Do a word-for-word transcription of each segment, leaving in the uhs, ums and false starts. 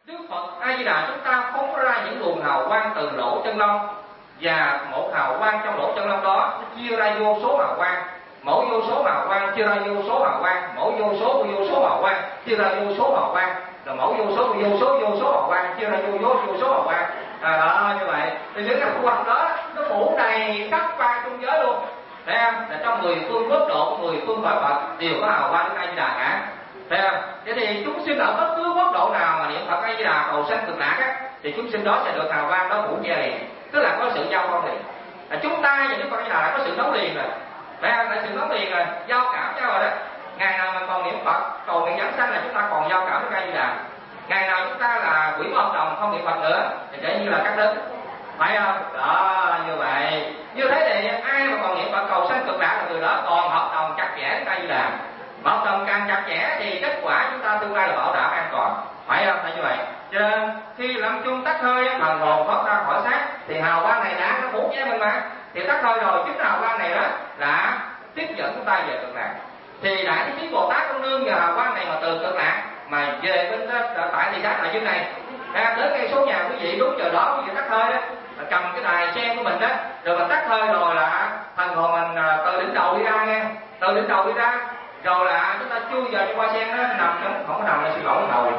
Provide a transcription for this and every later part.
Đức Phật A Di Đà chúng ta phóng ra những luồng hào quang từ lỗ chân lông, và một hào quang trong lỗ chân lông đó nó chia ra vô số hào quang, mỗi vô số hào quang chia ra vô số hào quang, mỗi vô số vô số hào quang chia ra vô số hào quang, rồi mỗi vô số vô số vô số hào quang chia ra vô vô vô số hào quang. À, đó như vậy thì những cái khu đó nó phủ đầy khắp ba trung giới luôn. Thấy không? Là trong mười phương quốc độ, mười phương cõi Phật đều có hào quang A Di Đà cả. Thấy không? Thế thì chúng sinh ở bất cứ quốc độ nào mà niệm Phật A Di Đà cầu sanh cực lạc á, thì chúng sinh đó sẽ được hào quang đó phủ che liền, tức là có sự giao thông liền. À, chúng ta và Đức Phật A Di Đà đã có sự nối liền rồi. Thấy không? Đã sự nối liền rồi, giao cảm nhau rồi đó. Ngày nào mà còn niệm Phật cầu nguyện giảng sanh là chúng ta còn giao cảm với A Di Đà. Ngày nào chúng ta là quỷ hợp đồng không niệm Phật nữa thì kể như là cắt đứt. Phải không? Đó, như vậy. Như thế thì ai mà còn niệm Phật cầu sanh cực lạc là người đó còn hợp đồng chặt chẽ với A Di Đà. Hợp đồng càng chặt chẽ thì kết quả chúng ta tương lai là bảo đảm an toàn. Phải không? Phải như vậy. Cho nên khi lâm chung tắt hơi, thần hồn thoát ra khỏi xác thì hào quang này đã nó phủ che mình mà. Thì tắt hơi rồi, chính hào quang này đó đã tiếp dẫn chúng ta về cực lạc. Thì đại thế chí Bồ Tát Công Nương nhờ hào quang này mà từ cực lạc mà về bên đó, tại thị xác là dưới này. À, đến ngay số nhà quý vị đúng giờ đó quý vị tắt hơi đó, cầm cái đài sen của mình đó, rồi mình tắt hơi rồi là thần hồn mình từ đỉnh đầu đi ra nghe, từ đỉnh đầu đi ra, rồi là chúng ta chui vào trong hoa sen đó nằm trong, không có nằm là xin lỗi đầu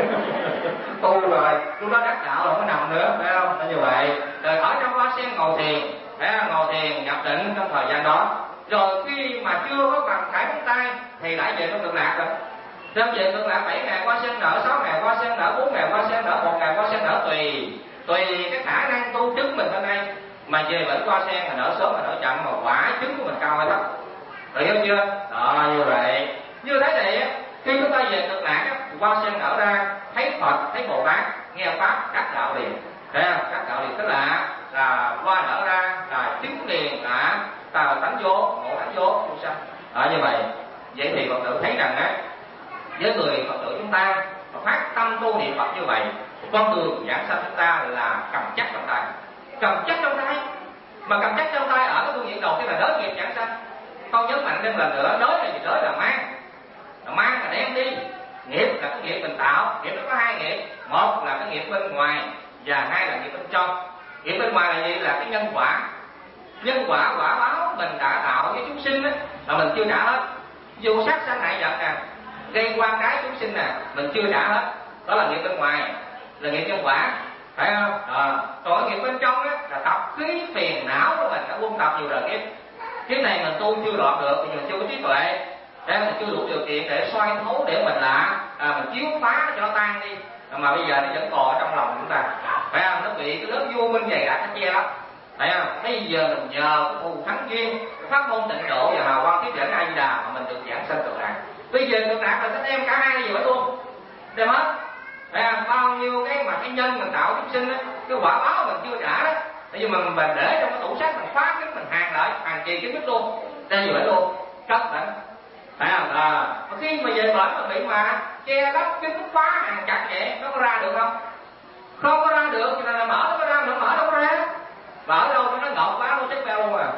tu rồi lúc đó đắc đạo là không có nằm nữa, phải không? Là như vậy. Rồi ở trong hoa sen ngồi thiền, phải không? Ngồi thiền nhập định trong thời gian đó, rồi khi mà chưa có bằng khải móng tay thì lại về trong cực lạc rồi. Trong về cực lạc bảy ngày hoa sen nở, sáu ngày hoa sen nở, bốn ngày hoa sen nở, một ngày hoa sen nở, tùy tùy cái khả năng tu chứng mình hôm nay mà về bệnh hoa sen mà nở sớm mà nở chậm, mà quả chứng của mình cao hay thấp. Được hiểu chưa? Đó, như vậy. Như thế thì khi chúng ta về cực lạc, hoa sen nở ra, thấy Phật, thấy Bồ Tát, nghe pháp đắc đạo liền. Thấy không? Đắc đạo liền tức là là hoa nở ra là chứng liền là tà tánh vô, ngộ tánh vô, không sao. Đó, như vậy. Vậy thì Phật tử thấy rằng á, với người Phật tử chúng ta phát tâm tu niệm Phật như vậy, con đường giảng sanh chúng ta là cầm chắc trong tay, cầm chắc trong tay. Mà cầm chắc trong tay ở cái phương diện đầu tiên là đới nghiệp giảng sanh. Con nhấn mạnh thêm lần nữa, đới là gì? Đới là mang, là mang là đem đi. Nghiệp là cái nghiệp mình tạo, nghiệp nó có hai nghiệp, một là cái nghiệp bên ngoài và hai là nghiệp bên trong. Nghiệp bên ngoài là gì? Là cái nhân quả. Nhân quả quả báo mình đã tạo với chúng sinh đó, là mình chưa trả hết. Dù sát sanh hại vật nè, gây quan cái chúng sinh nè, mình chưa trả hết. Đó là nghiệp bên ngoài, là nghiệp nhân quả, phải không? À, còn nghiệp bên trong á là tập khí phiền não của mình đã quân tập nhiều đời kiếp. Cái này mình tu chưa đoạn được thì mình chưa có trí tuệ, để mình chưa đủ điều kiện để xoay thấu để mình là à, mình chiếu phá cho nó tan đi. Mà bây giờ nó vẫn còn ở trong lòng chúng ta, phải không? Nó bị cái lớp vô minh dày đặc nó che lắm, phải không? Bây giờ mình nhờ cái thù thắng duyên, pháp môn tịnh độ và hào quang tiếp dẫn A Di Đà mà mình được giảng sanh cực lạc. Bây giờ cực lạc là sẽ đem cả hai gì vậy luôn, đem hết. Phải không? Bao nhiêu cái mà cái nhân mình tạo chúng sinh á, cái quả báo mình chưa trả đó, bây giờ mình mình để trong cái tủ sách mình khóa cái mình hàng lại, hàng kỳ cái mít luôn, đem gì vậy luôn, cất lại. Phải không? À, khi mà về bển mà bị mà che lấp cái khúc khóa hàng chặt vậy, nó có ra được không? Không có ra được, thì là mở nó có ra, nó mở đâu có ra. Mở đâu cho nó ngọt quá, nó chết beo luôn à.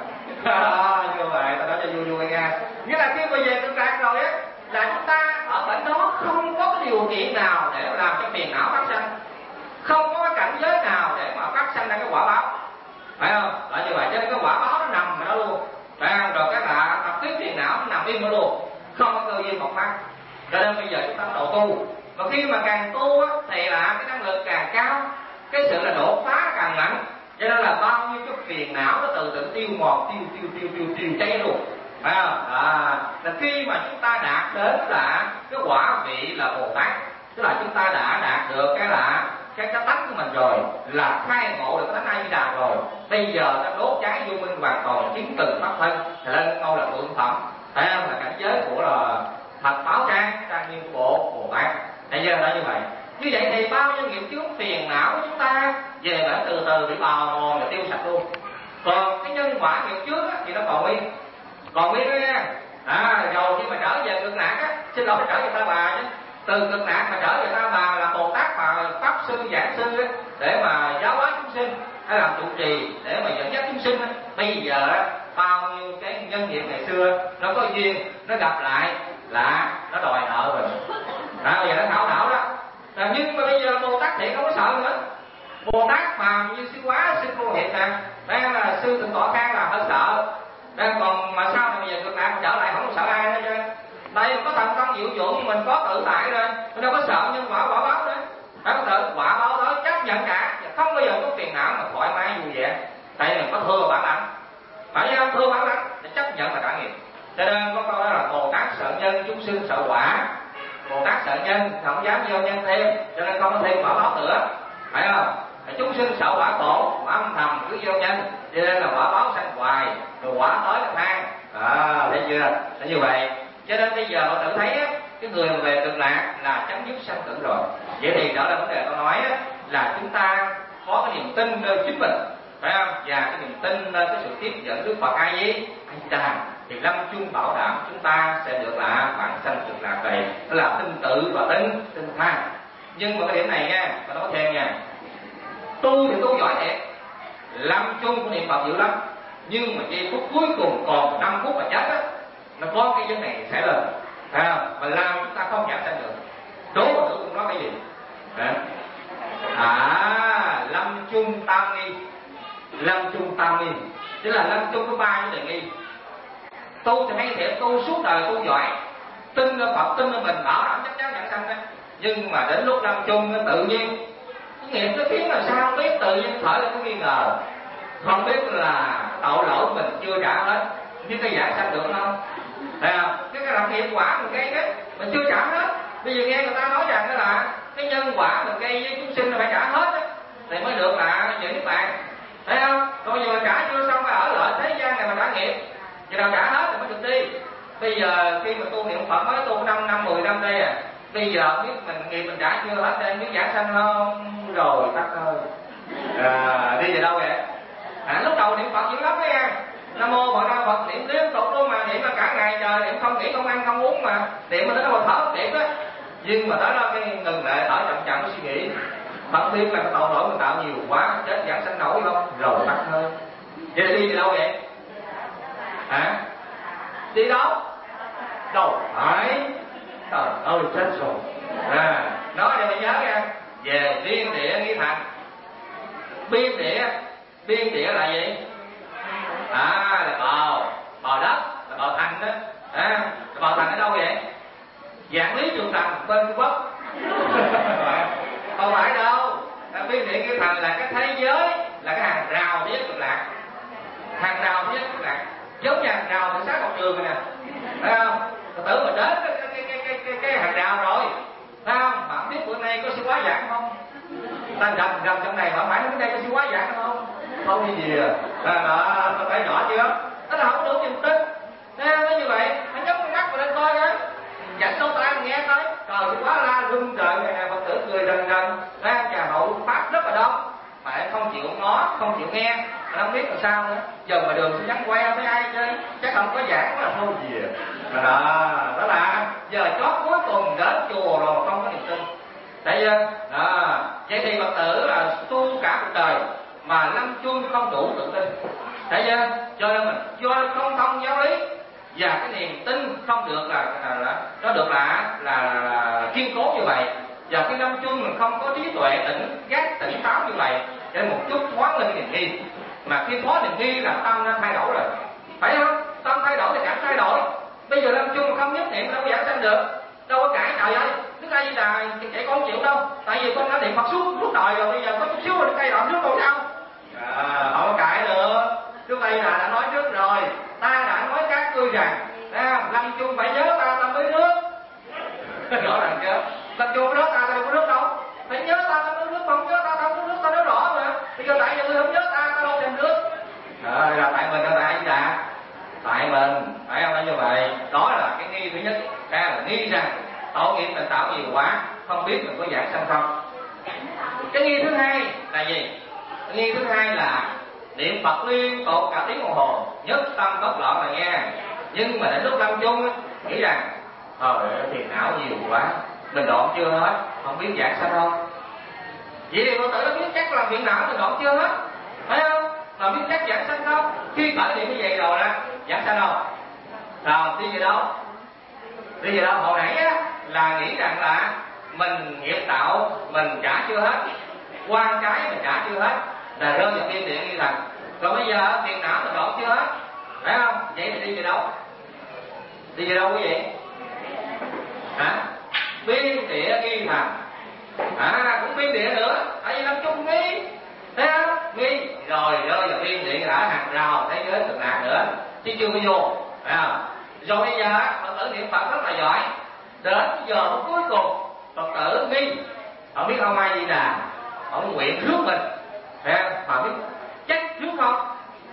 Như vậy, ta nói cho vui vui nha. Nghĩa là khi mà về cực lạc rồi á, là chúng ta ở bển đó không có cái điều kiện nào để làm cho phiền não phát sanh, không có cái cảnh giới nào để mà phát sanh ra cái quả báo, phải không? Là như vậy, cho nên cái quả báo nó nằm ở đó luôn, phải không? Rồi cái là tập khí phiền não nó nằm im ở luôn, không có cơ duyên bộc phát. Cho nên bây giờ chúng ta bắt đầu tu, và khi mà càng tu á, thì là cái năng lực càng cao, cái sự là đột phá càng mạnh, cho nên là bao nhiêu cái phiền não nó từ từ tiêu mòn, tiêu tiêu tiêu tiêu tiêu cháy luôn, phải không? À, là khi mà chúng ta đạt đến là cái quả vị là Bồ Tát, tức là chúng ta đã đạt được cái là cái cái tánh của mình rồi, là khai ngộ được cái tánh A Di Đà rồi. Bây giờ nó đốt cháy vô minh hoàn toàn, chứng từng pháp thân, thì lên câu là thượng phẩm, phải không? Là cảnh giới của là thật báo trang, trang nghiêm của bộ Bồ Tát. Bây giờ là như vậy. Như vậy thì bao nhiêu nghiệp chướng phiền não của chúng ta về bản từ từ bị bào mòn và tiêu sạch luôn. Còn cái nhân quả nghiệp trước thì nó còn nguyên, còn nguyên đó nha. À, rồi khi mà trở về cực lạc á, xin lỗi trở về Ta Bà chứ, từ cực lạc mà trở về Ta Bà là Bồ Tát mà pháp sư giảng sư á, để mà giáo hóa chúng sinh, hay làm trụ trì để mà dẫn dắt chúng sinh á. Bây giờ bao nhiêu cái nhân nghiệp ngày xưa nó có duyên, nó gặp lại là nó đòi nợ rồi. À, bây giờ nó thảo thảo đó. À, nhưng mà bây giờ Bồ Tát Bồ Tát mà như sư Quá, sư Cô Hiệp nè, đang là sư Thượng Tọa Khang là hơi sợ, đang còn mà sau này bây giờ ngược lại trở lại không sợ ai hết trơn. Tại vì có thần thông diệu dụng nhưng mình có tự tại rồi, mình đâu có sợ nhân quả quả báo nữa. Phải có tự quả báo đó chấp nhận cả, không bao giờ có phiền não mà thoải mái vui vẻ. Tại vì mình có thừa bản lãnh, phải không? Thừa bản lãnh để chấp nhận và trải nghiệm. Cho nên có câu đó là Bồ Tát sợ nhân, chúng sinh sợ quả. Bồ Tát sợ nhân, không dám gieo nhân thêm, cho nên không có thêm quả báo nữa, phải không? Chúng sinh sợ quả khổ, mà âm thầm cứ gieo nhân, cho nên là quả báo sanh hoài, rồi quả tới là than. À, thấy chưa? Là như vậy. Cho nên bây giờ họ tự thấy á, cái người về cực lạc là chấm dứt sanh tử rồi. Vậy thì đó là vấn đề tôi nói á, là chúng ta có cái niềm tin nơi chính mình, phải không? Và cái niềm tin nơi cái sự tiếp dẫn Đức Phật A Di Đà, thì lâm chung bảo đảm chúng ta sẽ được là bản sanh cực lạc về. Đó là tin tự và tin tin tha. Nhưng mà cái điểm này nha, tôi nói thêm nha, tu thì tu giỏi thiệt, lâm chung của niệm Phật dữ lắm, nhưng mà giây phút cuối cùng còn năm phút mà chết á, nó có cái vấn này xảy lên, phải không? Mà làm chúng ta không giảm sanh được. Đố mà thử cũng nói cái gì? Đấy. À, lâm chung tam nghi, lâm chung tam nghi, tức là lâm chung có ba vấn đề nghi. Tu thì hay thiệt, tu suốt đời tu giỏi, tin ở Phật, tin ở mình, bảo đảm chắc chắn giảm sanh đó. Nhưng mà đến lúc lâm chung nó tự nhiên cái nghiệp nó khiến là sao biết, tự nhiên khởi là có nghi ngờ, không biết là tội lỗi của mình chưa trả hết, nhưng cái giải sanh được không? Thấy không? Cái cái làm nghiệp quả mình gây đấy mình chưa trả hết. Bây giờ nghe người ta nói rằng đó là cái nhân quả mình gây với chúng sinh là phải trả hết á, thì mới được là về nước bạn. Thấy không? Còn giờ trả chưa xong phải ở lại thế gian này mà trả nghiệp, giờ nào trả hết thì mới được đi. Bây giờ khi mà tu niệm Phật mới tu năm năm mười năm đây à, bây giờ biết mình nghiệp mình trả chưa hết đây, biết giải sanh không? Rồi tắt thôi. À, đi về đâu vậy? À, lúc đầu niệm Phật dữ lắm đấy nha, Nam mô Phật Nam Phật niệm liên tục luôn mà, niệm là cả ngày trời, niệm không nghỉ không ăn không uống mà, niệm mà tới đâu mà thở niệm á. Nhưng mà tới đó cái ngừng lại thở chậm chậm suy nghĩ, Phật biết là cái tội lỗi mình tạo nhiều quá, chết giảng sanh nổi không? Rồi tắt thôi. Vậy đi đi đâu vậy? Hả? Đi đâu? Đâu phải. Trời ơi chết rồi. À, nói để mình nhớ nha, về biên địa nghi thành. Biên địa, biên địa là gì? À, là bờ, bờ đất, là bờ thành đó. À, bờ thành ở đâu vậy? Dạng Lý Trường Thành bên Trung Quốc. Không phải đâu. Biên địa nghi thành là cái thế giới, là cái hàng rào thế giới cực lạc. Hàng rào thế giới cực lạc, giống như hàng rào thị xã Ngọc Trường này nè, thấy không? Tử mà đến cái cái cái cái cái, cái hàng rào rồi, thấy không? Bạn biết bữa nay có sư hóa giảng không? Ta rầm rầm trong này, bạn phải bữa nay có sư hóa giảng không? Không như gì à? Đó, tôi phải nhỏ chưa? Đó là không được niềm tin. Thấy không? Nó như vậy, anh nhắm con mắt mà lên coi á, dặn đâu tai nghe coi, trời sư hóa la rung trời này nè, Phật tử cười rần rần, thấy không? Trà hậu pháp rất là đông, mà không chịu ngó, không chịu nghe, mà không biết làm sao nữa. Giờ mà đường sẽ nhắn quay với ai chơi, chắc không có giảng là thôi gì à. Đó, đó là giờ chót cuối cùng đến chùa rồi mà không có niềm tin. Thấy chưa? Đó, vậy thì Phật tử là tu cả cuộc đời mà lâm chung không đủ tự tin. Thấy chưa? Cho nên mình do không thông giáo lý và cái niềm tin không được là, là, là nó được là, là là kiên cố như vậy. Và cái lâm chung mình không có trí tuệ tỉnh giác tỉnh táo như vậy, để một chút thoáng lên niềm nghi. Mà khi thoáng niềm nghi là tâm nó thay đổi rồi, phải không? Tâm thay đổi thì cảm thay đổi. Bây giờ lâm chung mà không nhất niệm đâu có giảng sanh được, đâu có cãi trời ơi. Đức A Di Đà chạy con chịu đâu, tại vì con đã niệm Phật suốt suốt đời rồi, bây giờ có chút xíu mình thay đổi trước đâu sao? À, không có cãi được. Đức A Di Đà đã nói trước rồi, ta đã nói các ngươi rằng, à, lâm chung phải nhớ ta tâm với nước. Rõ ràng chưa? Lâm chung đó ta đâu có nước đâu, phải nhớ ta tâm với nước, không nhớ ta tâm với nước ta nói rõ mà. Bây giờ tại vì không nhớ ta, ta đâu tìm nước. Rồi là tại mình, là tại A Di Đà, tại mình, phải không? Là như vậy. Đó là cái nghi thứ nhất, đây là nghi rằng tội nghiệp mình tạo nhiều quá, không biết mình có giảng sanh không. Cái nghi thứ hai là gì? Cái nghi thứ hai là niệm Phật liên tục cả tiếng đồng hồ, nhất tâm bất loạn là nghe. Nhưng mà đến lúc lâm chung nghĩ rằng trời ơi phiền não nhiều quá, mình đoạn chưa hết, không biết giảng sanh không. Vậy thì Phật tử nó biết chắc là phiền não mình đoạn chưa hết, phải không? Mà biết chắc giảng sanh không? Khi khởi niệm như vậy rồi đó, giảng sanh không? Rồi đi về đâu? Đi về đâu? Hồi nãy á là nghĩ rằng là mình nghiệp tạo mình trả chưa hết, quan cái mình trả chưa hết là rơi vào biên địa nghi thần. Còn bây giờ phiền não mình dọn chưa hết, phải không? Vậy thì đi về đâu? Đi về đâu quý vị? Hả? Biên địa nghi thần. À, cũng biên địa nữa, tại vì lâm chung nghi, thấy không? Nghi rồi rơi vào biên địa đã hàng rào thế giới cực lạc nữa, chứ chưa có vô, phải không? Rồi bây giờ Phật tử niệm Phật rất là giỏi, đến giờ phút cuối cùng Phật tử nghi, không biết ông ai gì là ông nguyện trước mình, phải không? Mà biết chắc trước không?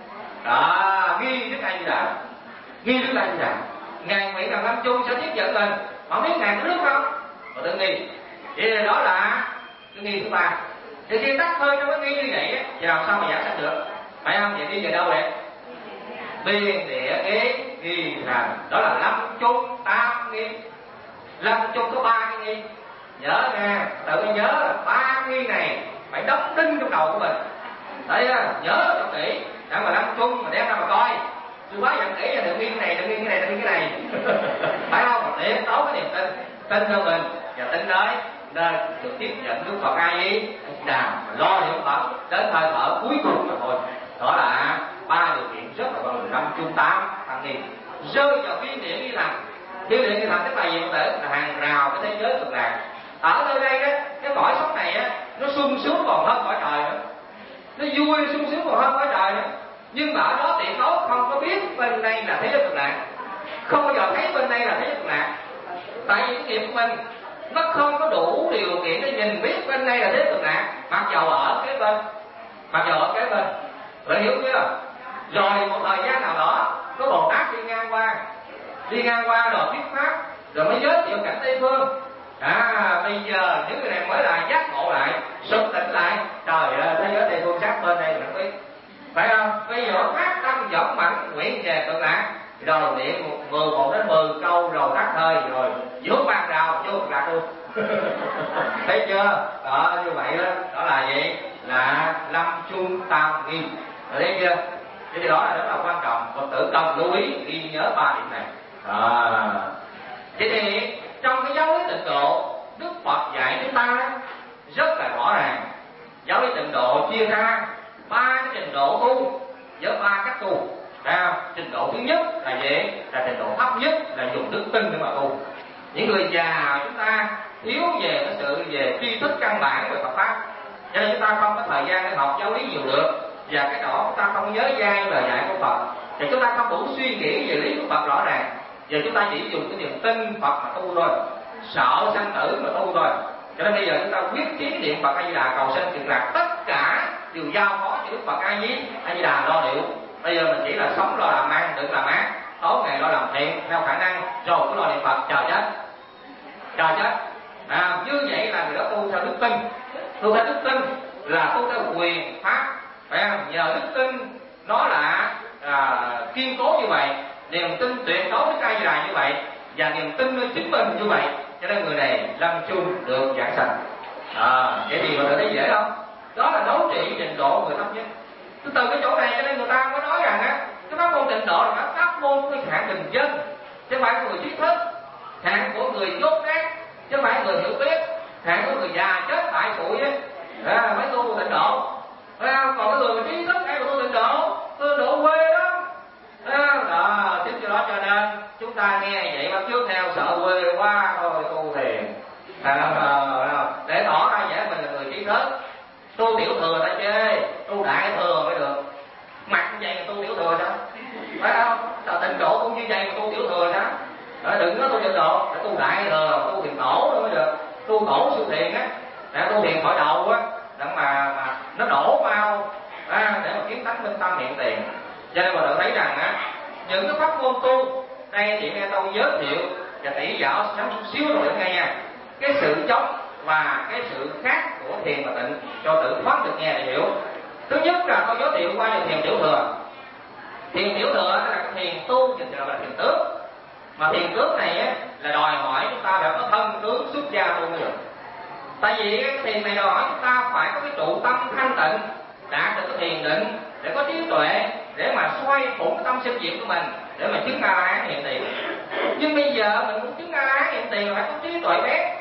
Đó, nghi trước ai gì là nghi trước ai gì là ngài nguyện rằng lâm chung sẽ tiếp dẫn mình, không biết ngài có nước không? Phật tử nghi. Vậy là đó là cái nghi thứ ba. Thì khi tắt hơi trong cái nghi như vậy thì làm sao mà giải sanh được, phải không? Vậy đi về đâu vậy? Biên địa kế nghi thần, đó là lâm chung tam nghi. Lâm chung có ba cái nghi, nhớ nha, tự nhớ là ba nghi này phải đóng đinh trong đầu của mình. Đấy, nhớ cho kỹ, để mà lâm chung mà đem ra mà coi. Tôi nói dặn kỹ là đừng nghi cái này, đừng nghi cái này, đừng nghi cái này, phải không? Mà để tốt cái niềm tin, tin cho mình và tin đấy nên được tiếp nhận Đức Phật A Di Đà, lo niệm Phật đến thời thở cuối cùng mà thôi. Đó là ba điều kiện rất là quan trọng. Năm chung tám thằng gì rơi vào biên địa nghi thần. Biên địa nghi thần tức là gì? Có thể là hàng rào cái thế giới cực lạc. Ở nơi đây đó, cái cõi sống này á, nó sung sướng còn hơn cõi trời nữa, nó vui sung sướng còn hơn cõi trời nữa. Nhưng mà ở đó tuyệt đối không có biết bên đây là thế giới cực lạc, không bao giờ thấy bên đây là thế giới cực lạc. Tại vì cái nghiệp của mình nó không có đủ điều kiện để nhìn biết bên đây là thế cực lạc, mặc dầu ở kế bên, mặc dầu ở kế bên, bạn hiểu chưa? Rồi một thời gian nào đó có Bồ Tát đi ngang qua, đi ngang qua rồi thuyết pháp, rồi mới giới thiệu cảnh Tây phương. À, bây giờ những người này mới là giác ngộ lại, sực tỉnh lại, trời ơi, thế giới Tây phương sát bên đây mình biết, phải không? Bây giờ phát tâm dõng mạnh nguyện về cực lạc, rồi niệm một mười một đến mười câu rồi tắt hơi rồi vướng ban rào vô cực lạc luôn. Thấy chưa? Đó, như vậy đó, đó là gì? Là lâm chung tam nghi. Rồi thấy chưa? Thế thì đó là rất là quan trọng, Phật tử cần lưu ý ghi nhớ ba điểm này. À. Thế thì trong cái giáo lý tịnh độ, Đức Phật dạy chúng ta rất là rõ ràng. Giáo lý tịnh độ chia ra ba cái trình độ tu với ba cách tu. À, trình độ thứ nhất là gì? Là trình độ thấp nhất là dùng đức tin để mà tu. Những người già chúng ta thiếu về cái sự về tri thức căn bản về Phật pháp, cho nên chúng ta không có thời gian để học giáo lý nhiều được, và cái đó chúng ta không nhớ dai lời dạy của Phật, và chúng ta không đủ suy nghĩ về lý của Phật rõ ràng, và chúng ta chỉ dùng cái niềm tin Phật mà tu thôi, sợ sanh tử mà tu thôi. Cho nên bây giờ chúng ta quyết chí niệm Phật A Di Đà cầu sanh cực lạc, tất cả đều giao phó cho Đức Phật A Di A Di Đà lo liệu. Bây giờ mình chỉ là sống lo làm ăn, đừng làm ác, tối ngày lo làm thiện theo khả năng, rồi cứ lo niệm Phật chờ chết, chờ chết. À, như vậy là người đó tu theo đức tin. Tu theo đức tin là tu theo quyền pháp, phải không? Nhờ đức tin nó là à, kiên cố như vậy, niềm tin tuyệt đối với A Di Đà như vậy, và niềm tin với chính mình như vậy, cho nên người này lâm chung được giảng sanh. À, vậy thì mình thấy dễ không? Đó là đấu trị trình độ người thấp nhất. Từ cái chỗ này cho nên người ta mới nói rằng á, cái pháp môn tịnh độ là cái pháp môn của cái hạng bình dân, chứ không phải của người trí thức, hạng của người dốt nát, chứ không phải người hiểu biết, hạng của người già chết tại tuổi á, à, mới tu tịnh độ. À, còn cái người trí thức ai mà tu tịnh độ, tu độ quê đó. À, đó, chính cho đó cho nên chúng ta nghe vậy mà trước theo sợ quê quá thôi tu thiền. À, à, để tỏ ra vẻ mình là người trí thức. Tu tiểu thừa ta chê, tu đại thừa mới được. Mặc như vậy mà tu tiểu thừa sao? Phải không? Sao tịnh độ cũng như vậy mà tu tiểu thừa sao? Đó, đừng có tu tịnh độ, phải tu đại thừa, tu thiền tổ nữa mới được. Tu tổ siêu thiền á, để tu thiền khỏi đầu á, để mà, mà nó đổ mau, à, để mà kiếm tánh minh tâm hiện tiền. Cho nên mà tự thấy rằng á, những cái pháp môn tu, đây chị nghe tôi giới thiệu và tỉ dạo sắm chút xíu rồi nghe nha. Cái sự chống và cái sự khác của thiền và tịnh cho tự thoát được nghe để hiểu. Thứ nhất là tôi giới thiệu qua về thiền tiểu thừa. Thiền tiểu thừa là cái thiền tu, thiền thừa là thiền tước. Mà thiền tước này á, là đòi hỏi chúng ta phải có thân tướng xuất gia tu mới được. Tại vì cái thiền này đòi hỏi chúng ta phải có cái trụ tâm thanh tịnh, đạt được cái thiền định để có trí tuệ, để mà xoay phụng cái tâm sinh diệt của mình, để mà chứng A La Hán hiện tiền. Nhưng bây giờ mình muốn chứng A La Hán hiện tiền là phải có trí tuệ bét,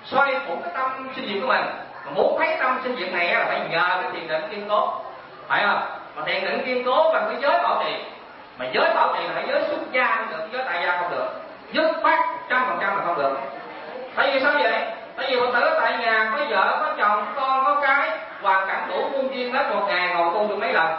xoay phủ cái tâm sinh diệt của mình. Mà muốn thấy tâm sinh diệt này là phải nhờ cái thiền định kiên cố, phải không? Mà thiền định kiên cố bằng cái giới bảo trì, mà giới bảo trì là phải giới xuất gia không được, giới tại gia không được, dứt khoát trăm phần trăm là không được. Tại vì sao vậy? Tại vì Phật tử tại nhà có vợ, có chồng, có con, có cái, hoàn cảnh đủ muôn duyên hết, một ngày ngồi tu được mấy lần.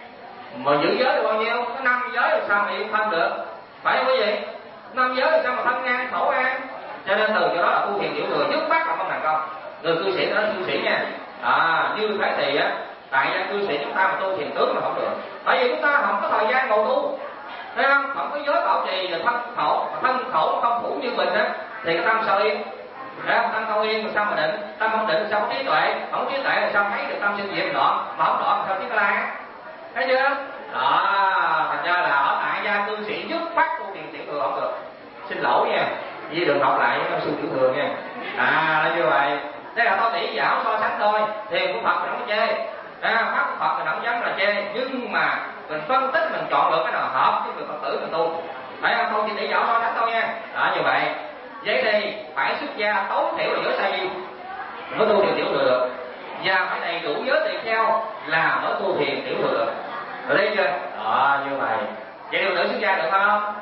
Mà giữ giới được bao nhiêu? Có năm giới thì sao mà yên thân được? Phải không quý vị? Năm giới thì sao mà thân an, khẩu an? Cho nên từ chỗ đó là tu thiền tiểu thừa dứt khoát là không thành công. Người cư sĩ đó là cư sĩ nha. À, như thế thì á, tại gia cư sĩ chúng ta mà tu thiền tướng là không được. Tại vì chúng ta không có thời gian ngồi tu, thấy không? Không có giới bảo trì rồi thân khẩu, mà thân khẩu không phủ như mình á, thì cái tâm sao yên? Thấy không? Tâm không yên sao mà định? Tâm không định sao có trí tuệ? Không có trí tuệ là sao thấy được tâm sinh diệt đoạn? Mà không đoạn sao biết la? Thấy chưa? Đó, thành ra là ở tại gia cư sĩ dứt khoát tu thiền tiểu thừa không được. Xin lỗi nha, vì đừng học lại với sư tiểu thừa nha. À, là như vậy. Đây là tôi tỉ giáo so sánh thôi. Thiền của Phật mình không có chê, à, pháp của Phật mình không dám là chê, nhưng mà mình phân tích, mình chọn được cái nào hợp với người Phật tử mình tu. Phải không? Không chỉ tỉ giáo so sánh thôi nha. Đó, như vậy. Vậy thì phải xuất gia tối thiểu là giới sa di mới tu thiền tiểu thừa được, và phải đầy đủ giới tỳ kheo là mới tu thiền tiểu thừa được. Rồi thấy chưa? Đó, như vậy. Vậy điều nữ xuất gia được không?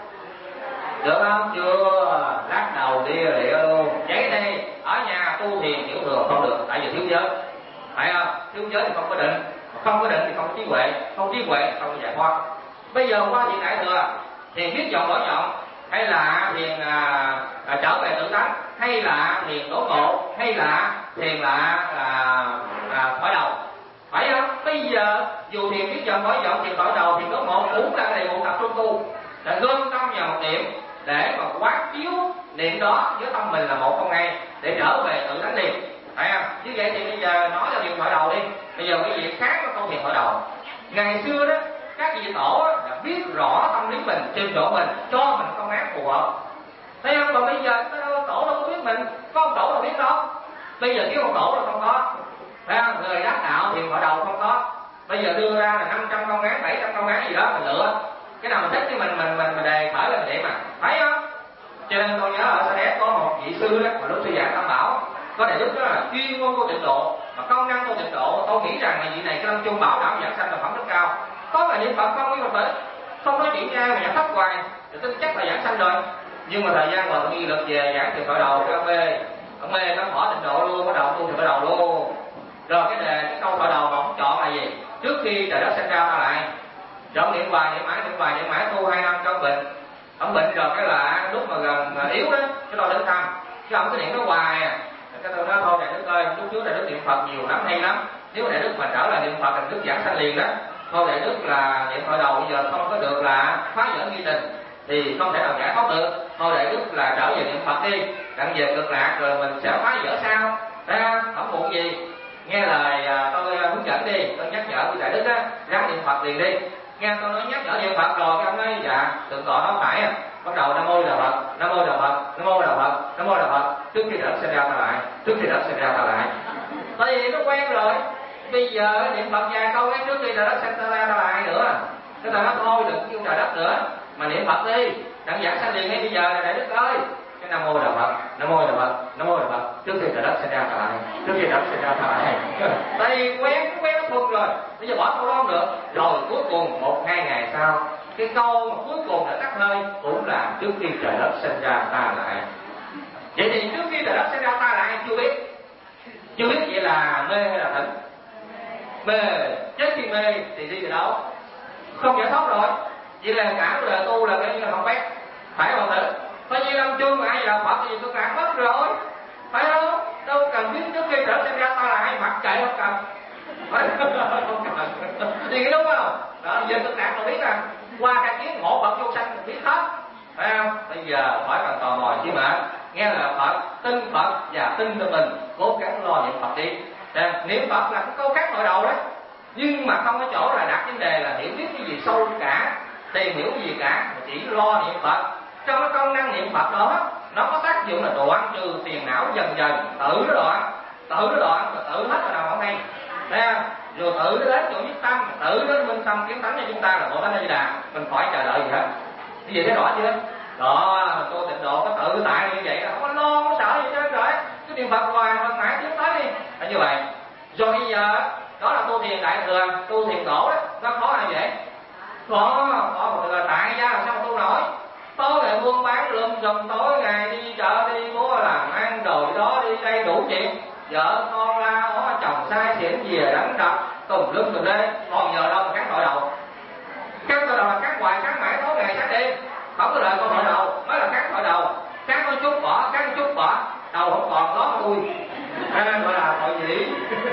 Được không? Chưa. Lắc đầu đi lịa luôn. Vậy thì ở nhà tu thiền tiểu thừa không được, tại vì thiếu giới. Phải không? Thiếu giới thì không có định, không có định thì không có trí huệ, không trí huệ không có giải thoát. Bây giờ qua thiền đại thừa, thiền biết vọng đổi vọng, hay là thiền à, à, trở về tự tánh, hay là thiền đốn ngộ, hay là thiền là à, à, khỏi đầu, phải không? Bây giờ dù thiền biết vọng đổi vọng, thiền khỏi đầu, thiền đốn ngộ cũng là đầy bộ tập trung tu, là gom tâm vào một niệm để mà quán chiếu niệm đó với tâm mình là một không hai, để trở về tự tánh liền, phải không? Như vậy thì bây giờ nói là thiền khỏi đầu đi. Bây giờ quý vị khác nó không thiền khỏi đầu. Ngày xưa đó các vị tổ đã biết rõ tâm lý mình, trình độ mình, cho mình công án phù hợp. Thấy không? Còn bây giờ tổ đâu có biết mình, có ông tổ đâu biết đâu. Bây giờ cái ông tổ là không có. Thấy không? Người đắc đạo thì khỏi đầu không có. Bây giờ đưa ra là năm trăm công án, bảy trăm công án gì đó mình lựa. Cái nào mình thích thì mình mình mình, mình đề khởi là mình điểm mà. Thấy không? Cho nên tôi nhớ ở Sa Đéc có một vị sư đó, mà lúc sư giảng Tam Bảo, có đại đức đó là chuyên môn tu tịnh độ, mà công năng tu tịnh độ, tôi nghĩ rằng là vị này cái lâm chung bảo đảm giảng sanh là phẩm rất cao. Có là niệm Phật không có Phật tử, không nói chuyện ra mà giảng thấp hoài, thì tin chắc là giảng sanh rồi. Nhưng mà thời gian mà tôi ghi lực về giảng thì khỏi đầu cái ông mê, ông mê nó bỏ tịnh độ luôn, bắt đầu tu thì khỏi đầu luôn. Rồi cái đề cái câu khỏi đầu mà ông chọn là gì? Trước khi trời đất sinh ra ta lại, chọn niệm hoài niệm mãi niệm hoài niệm mãi tu hai năm cho ông bệnh. Ông bệnh rồi cái là lúc mà gần mà yếu đó, cái đôi đến thăm, cái ông cái niệm nó hoài à. Cái tôi nói thôi đại đức ơi, lúc trước đại đức niệm Phật nhiều lắm hay lắm, nếu đại đức mà trở lại niệm Phật thì đức giảng sanh liền đó. Thôi đại đức là niệm khỏi đầu bây giờ không có được là phá vỡ nghi tình, thì không thể nào giải thoát được. Thôi đại đức là trở về niệm Phật đi, đặng về cực lạc rồi mình sẽ phá vỡ sao? Thấy không? Không muộn gì. Nghe lời tôi hướng dẫn đi, tôi nhắc nhở với đại đức á, ráng niệm Phật liền đi. Nghe tôi nói nhắc nhở niệm Phật rồi, cái ông nói dạ, tượng tọa nó phải à. Bắt đầu Nam Mô Đà Phật, Nam Mô Đà Phật, Nam Mô Đà Phật, Nam Mô Đà Phật. Trước khi đất sinh ra ta lại, trước khi đất sinh ra ta lại. Tại vì nó quen rồi. Bây giờ niệm Phật vài câu cái trước khi trời đất sinh ra ta lại nữa. Cái ta nói thôi đừng kêu trời đất nữa, mà niệm Phật đi, đặng giảng sanh liền ngay bây giờ là đại đức ơi. Cái Nam Mô Đà Phật, Nam Mô Đà Phật, Nam Mô Đà Phật. Trước khi trời đất sinh ra ta lại, trước khi đất sinh ra ta lại. Tại vì quen, quen nó thuần rồi. Bây giờ bỏ câu đó không được. Rồi cuối cùng một hai ngày sau, cái câu mà cuối cùng đã tắt hơi cũng là trước khi trời đất sinh ra ta lại. Vậy thì trước khi trời đất sinh ra ta lại chưa biết, chưa biết vậy là mê hay là tỉnh? Mê. Trước khi mê thì đi về đâu? Không giải thoát rồi. Vậy là cả đời tu là coi như là không biết, phải không tử? Coi như năm chung mà ai là Phật thì tôi cạn mất rồi, phải không? Đâu cần biết trước khi trời đất sinh ra ta lại, mặc kệ không cần. Phải không cần. Thì đúng không? Đó, giờ tôi cạn tôi biết rằng qua cái kiến ngộ Phật vô sanh biết hết, phải không? Bây giờ hỏi cần tò mò chứ mà nghe là Phật, tin Phật và tin cho mình, cố gắng lo niệm Phật đi. À, niệm Phật là cái câu khác nội đầu đó, nhưng mà không có chỗ là đặt vấn đề là hiểu biết cái gì sâu cả, tìm hiểu cái gì cả, mà chỉ lo niệm Phật. Trong cái công năng niệm Phật đó, nó có tác dụng là đoạn trừ phiền não dần dần, tự nó đoạn, tự nó đoạn, và tự hết rồi nào không hay. Thấy không? Rồi tự nó đến chỗ nhất tâm, tự nó minh tâm kiếm tánh cho chúng ta là Bồ Tát A Di Đà, mình khỏi chờ đợi gì hết. Cái gì thấy rõ chưa? Đó, mình tu tịnh độ có tự tại như vậy, không có lo, không có sợ gì hết rồi. cứ niệm Phật hoài Phật mãi tiến tới đi, là như vậy. Rồi bây giờ đó là tu thiền đại thừa, tu thiền tổ đó, nó khó hay dễ? Khó, khó một người tại gia làm sao mà tu nổi? Tối ngày buôn bán lùm xùm, tối ngày đi chợ đi mua làm ăn đồ đó đi đây đủ chuyện, vợ con la ó, chồng sai xỉn gì đánh đập tùm lum tùm đây, còn giờ đâu mà cắt tội đầu. Cắt tội đầu là cắt hoài cắt mãi tối ngày cắt đêm, không có lời con tội đầu mới là cắt tội đầu. Cắt có chút bỏ, cắt có chút bỏ, đầu không còn đó tôi, à, gọi là tội gì?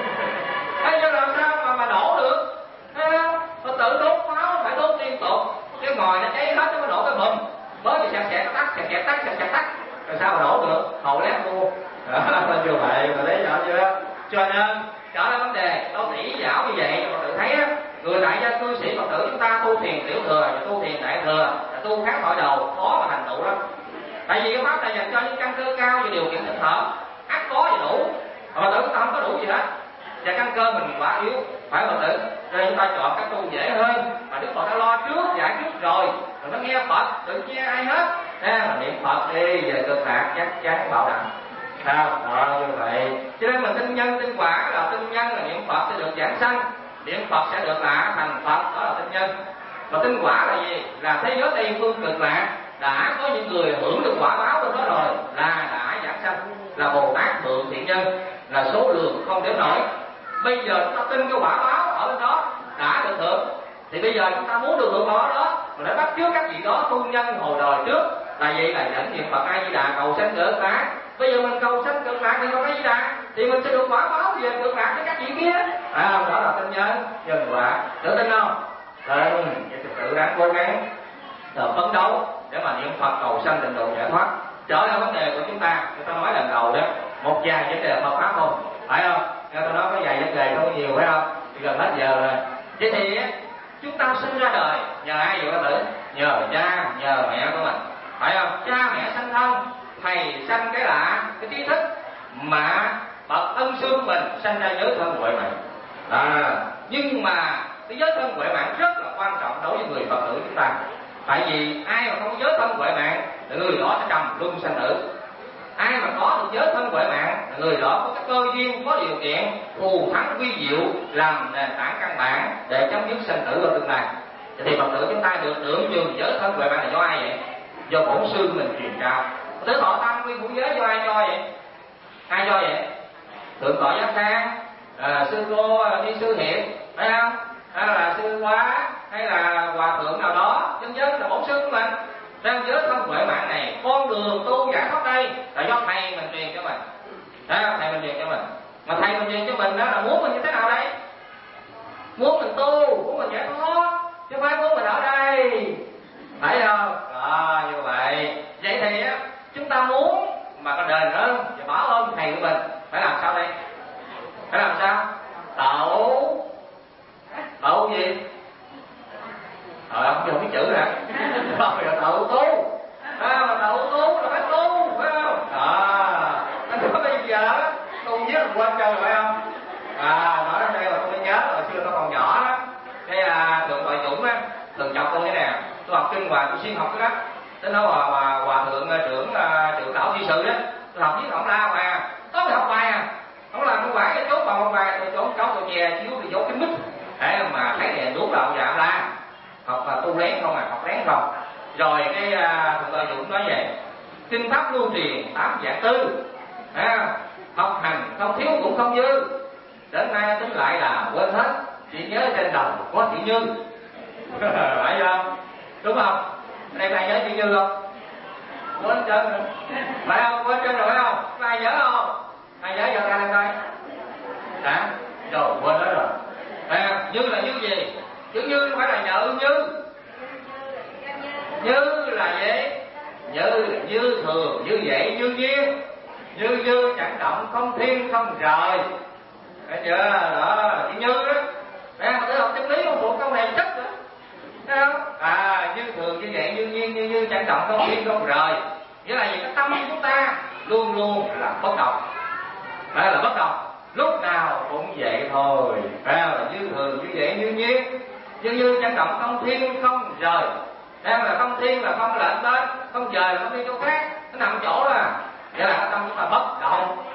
Thế chứ làm sao mà mà nổ được? Thấy không? Mà tự đốt pháo phải đốt liên tục, cái ngòi nó cháy hết nó mới nổ cái bùm. Mới thì sẹt sẹt nó tắt, sẹt sẹt tắt, sẹt sẹt tắt, rồi sao mà nổ được? Hậu lép mua. Đó là như vậy, mà thấy rõ chưa? Cho nên đó là vấn đề, đâu tỉ dảo như vậy, mà tự thấy á, người tại gia cư sĩ Phật tử chúng ta tu thiền tiểu thừa và tu thiền đại thừa, là tu kháng tội đầu khó mà thành tựu lắm. Tại vì cái pháp này dành cho những căn cơ cao và điều kiện thích hợp, ắt có và đủ. Mà tử chúng ta không có đủ gì hết, và căn cơ mình quá yếu, phải Phật tử. Nên chúng ta chọn cách tu dễ hơn, mà Đức Phật đã lo trước, giải trước rồi, rồi nó nghe Phật, đừng nghe ai hết. Nên mà niệm Phật đi, về cực lạc chắc chắn bảo đảm. Sao? Đó, như vậy. Cho nên mình tin nhân, tin quả là tin nhân là niệm Phật sẽ được giảng sanh, niệm Phật sẽ được là thành Phật, đó là tin nhân. Và tin quả là gì? Là thế giới Tây phương cực lạc đã có những người hưởng được quả báo trong đó rồi, là đã giảng sanh, là Bồ Tát thượng thiện nhân, là số lượng không đếm nổi. Bây giờ chúng ta tin cái quả báo ở bên đó đã được hưởng, thì bây giờ chúng ta muốn được hưởng quả báo đó, mình đã bắt trước các vị đó tu nhân hồi đời trước, là vậy là dẫn niệm Phật A Di Đà cầu sanh cực lạc. Bây giờ mình cầu sanh cực lạc thì Phật A Di Đà thì mình sẽ được quả báo về cực lạc với các vị kia. À, đó là tin nhân, nhân quả. Tự tin không? Tin, vậy thực sự đáng cố gắng phấn đấu để mà niệm Phật cầu sanh tịnh độ giải thoát. Trở lại vấn đề của chúng ta, chúng ta nói lần đầu đó, một vài vấn đề Phật pháp thôi, phải không? Nghe tôi nói có vài vấn đề không có nhiều, phải không? Thì gần hết giờ rồi. Vậy thì chúng ta sinh ra đời nhờ ai vậy các tử? Nhờ cha, nhờ mẹ của mình, phải không? Cha mẹ sanh thân, thầy sanh cái lạ, cái trí thức, mà bậc ân sư mình sanh ra giới thân huệ mạng. À, nhưng mà cái giới thân huệ mạng rất là quan trọng đối với người Phật tử chúng ta. Tại vì ai mà không có giới thân huệ mạng thì người đó sẽ trầm luân sanh tử. Ai mà có được giới thân huệ mạng là người đó có cái cơ duyên, có điều kiện thù thắng vi diệu làm nền tảng căn bản để chấm dứt sanh tử vào tương lai. Thì Phật tử chúng ta được hưởng nhường giới thân huệ mạng là do ai vậy? Do bổn sư của mình truyền trao. Tứ thọ tam quy ngũ giới do ai cho vậy? Ai cho vậy? Thượng tọa Giác Sang, à, sư cô đi sư hiệp, phải không? Hay là sư quá, hay là hòa thượng nào đó, nhân dân là bổn sư của mình. Trong giới thân huệ mạng này, con đường tu giải thoát đây là do thầy mình truyền cho mình. Đó, thầy mình truyền cho mình. Mà thầy mình truyền cho mình đó là muốn mình như thế nào đây? Muốn mình tu, muốn mình giải thoát, chứ không phải muốn mình ở đây, phải không? Đó, như vậy. Vậy thì á, chúng ta muốn mà có đền ơn và báo ơn thầy của mình phải làm sao đây? Phải làm sao? Tẩu tẩu gì? Ờ, ông chưa biết chữ nè. Rồi là tẩu tu. À, mà tẩu tu là phải tu, phải không? À, anh nói bây giờ tu với là quên chơi phải không? À, nói đến đây mà tôi mới nhớ là xưa tôi còn nhỏ đó. Cái à, thượng tọa Dũng á, thường chọc tôi thế nè. Tôi học kinh Hòa, tôi xuyên học cái đó. Tới đó hòa, hòa, hòa thượng trưởng trưởng đạo thi sự đó. Tôi học với ông la mà, có phải học bài à? Không làm không phải cái chốt bằng một bài, tôi trốn cháu tôi che chiếu thì giấu cái mít. Để mà thấy đèn đuốc đầu dạ la. Học là tu lén không à, học lén không. Rồi cái thượng tọa Dũng nói về kinh pháp lưu truyền tám dạng tư, à, học hành không thiếu cũng không dư, đến nay tính lại là quên hết, chỉ nhớ trên đầu có chữ Như. Phải không? Đúng không? Đây này nhớ chữ Như không? Quên chân rồi, phải không? Quên chân rồi phải không? Ai nhớ không? Ai nhớ giờ ta lên đây? Đã, rồi quên hết rồi. À, Như là Như gì? Chữ Như phải là nhờ Như. Như là gì? Như là như thường, như vậy, như nhiên, như như chẳng động, không thiên, không rời. Thấy chưa? Đó, chữ Như đó. Đấy, mà tới học chân lý không thuộc câu này chất nữa. Thấy không? À, như thường, như vậy, như nhiên, như như chẳng động, không thiên, không rời. Nghĩa là gì? Cái tâm của chúng ta luôn luôn là bất động. Đấy là bất động. Lúc nào cũng vậy thôi. Đấy là như thường, như vậy, như nhiên, như như chẳng động, không thiên, không rời. Đang là không thiên là không lệnh tới, không dời là không đi chỗ khác, nó nằm chỗ là nghĩa là tâm chúng ta bất động,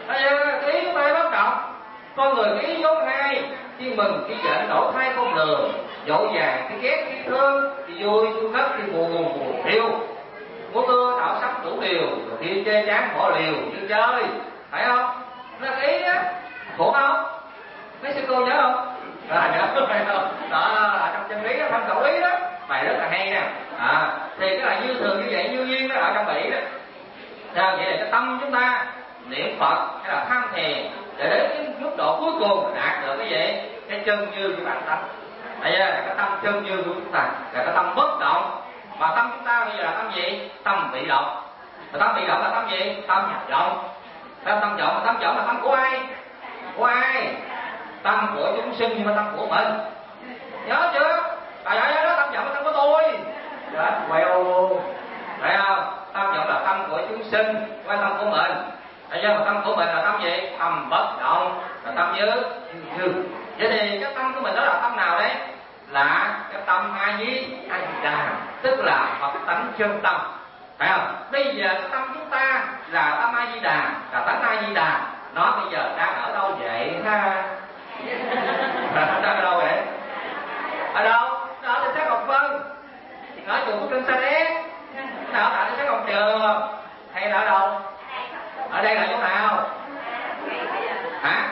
cái ý của ta bất động. Con người cái ý vốn hai, khi mừng khi giận đổi thay không lường, dội vàng khi ghét khi thương, khi vui khi ngất khi buồn buồn thiêu, muốn mưa thảo sắp đủ điều, khi chê chán bỏ liều như chơi, phải không? Nó cái ý á, khổ không? Mấy sư cô nhớ không? À, nhớ phải không? Đó ở trong chân lý đó, thâm khẩu lý đó, bài rất là hay nè. À, thì cái là như thường như vậy, như duyên đó ở trong bỉ đó. Sao vậy là cái tâm chúng ta niệm Phật hay là tham thiền để đến cái mức độ cuối cùng đạt được cái gì? Cái chân như của bản tâm. Đây là cái tâm chân như của chúng ta, là cái tâm bất động. Mà tâm chúng ta bây giờ là tâm gì? Tâm bị động. Mà tâm bị động là tâm gì? Tâm vọng. Tâm tâm vọng, tâm vọng là tâm của ai? Của ai? Tâm của chúng sinh nhưng mà tâm của mình. Nhớ chưa? Trời ơi, đó tâm vọng là tâm của tôi. Chết queo luôn. Phải không? Tâm vọng là tâm của chúng sinh, không phải tâm của mình. Tại do tâm của mình là tâm gì? Tâm bất động, là tâm như như. Vậy thì cái tâm của mình đó là tâm nào đấy? Là cái tâm A Di A Di Đà, tức là Phật tánh chân tâm. Phải không? Bây giờ cái tâm chúng ta là tâm A Di Đà, là tánh A Di Đà. Nó bây giờ đang ở đâu vậy ha? Đang ở đâu vậy? Ở đâu? Nó ở trên Sát Ngọc Vân, ở chùa Phước Linh Sa Đéc, nó ở tại Sát Ngọc Trường, hay là ở đâu? Ở đây là chỗ nào? Hả?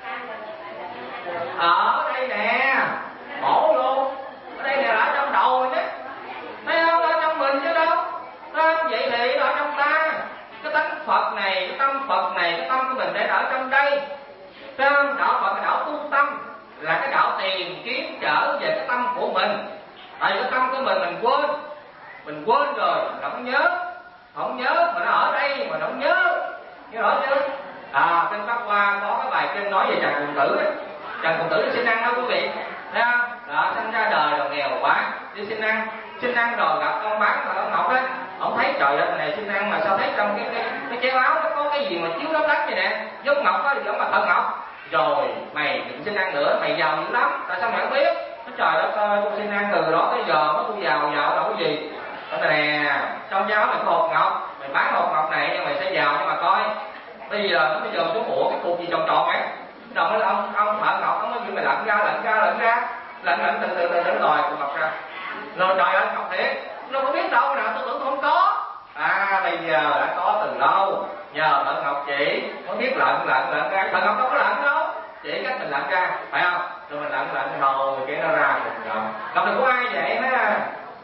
Ở đây nè, khổ luôn. Ở đây nè là ở trong đầu rồi chứ. Thấy không? Ở trong mình chứ đâu. Không? Vậy thì ở trong ta. Cái tánh Phật này, cái tâm Phật này, cái tâm của mình để ở trong đây. Thấy không? Đạo Phật là đạo tu tâm, là cái đạo tìm kiếm trở về cái tâm của mình. Tại vì cái tâm của mình mình quên. Mình quên rồi, mình không nhớ. Không nhớ, mà nó ở đây mà nó không nhớ. Nhớ rõ chưa? À, trên Pháp Hoa có cái bài kinh nói về Trần Cùng Tử ấy. Trần Cùng Tử đi xin ăn đâu quý vị. Thấy không? Đó, sinh ra đời rồi nghèo quá, đi xin ăn. Xin ăn rồi gặp ông bán mà ông Ngọc ấy. Ông thấy trời đất này xin ăn mà sao thấy trong cái cái, cái chéo áo nó có cái gì mà chiếu lấp lánh vậy nè. Giống Ngọc á thì giống mà thật Ngọc. Rồi mày đừng xin ăn nữa, mày giàu dữ lắm. Tại sao mày không biết? Nó trời đất ơi, tôi xin ăn từ đó tới giờ nó tôi giàu giàu đâu có gì. Đó nè, trong giáo mày có hột ngọc, mày bán hột ngọc này nhưng mày sẽ giàu nhưng mà coi. Bây giờ nó bây giờ xuống ủa cái cục gì tròn tròn ấy. Đầu mới là ông ông thợ ngọc ông mới giữ mày lặn ra lặn ra lặn ra lặn lặn từ từ từ từ lòi cục ngọc ra. Rồi trời ơi ngọc thiệt, đâu có biết đâu nào, tôi tưởng tôi không có. À bây giờ đã có từ lâu, nhờ thợ ngọc chỉ mới biết lặn lặn lặn ra. Thợ ngọc đâu có lặn đâu, chỉ cách mình lặn ra, phải không? Rồi mình lặn lặn rồi cái nó ra cục ngọc. Ngọc là của ai vậy ha?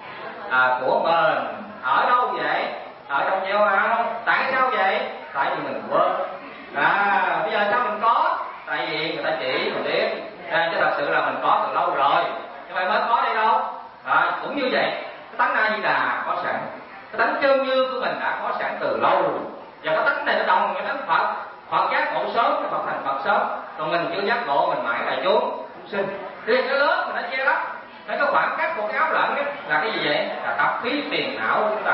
À, của mình. Ở đâu vậy? Ở trong gieo áo. Tại sao vậy? Tại vì mình quên. À, bây giờ sao mình có? Tại vì người ta chỉ mình biết. À, chứ thật sự là mình có từ lâu rồi. Nhưng mà mới có đây đâu. À, cũng như vậy. Cái tánh A Di Đà có sẵn. Cái tánh chân như của mình đã có sẵn từ lâu rồi. Và cái tánh này nó đồng với tánh Phật. Phật giác ngộ sớm, Phật thành Phật sớm. Còn mình chưa giác ngộ, mình mãi là chốn chúng sinh. Thì cái lớn mình nó che lắm. Cái khoảng cách của cái áo lẫn ấy, là cái gì vậy? Là tập khí phiền não của chúng ta,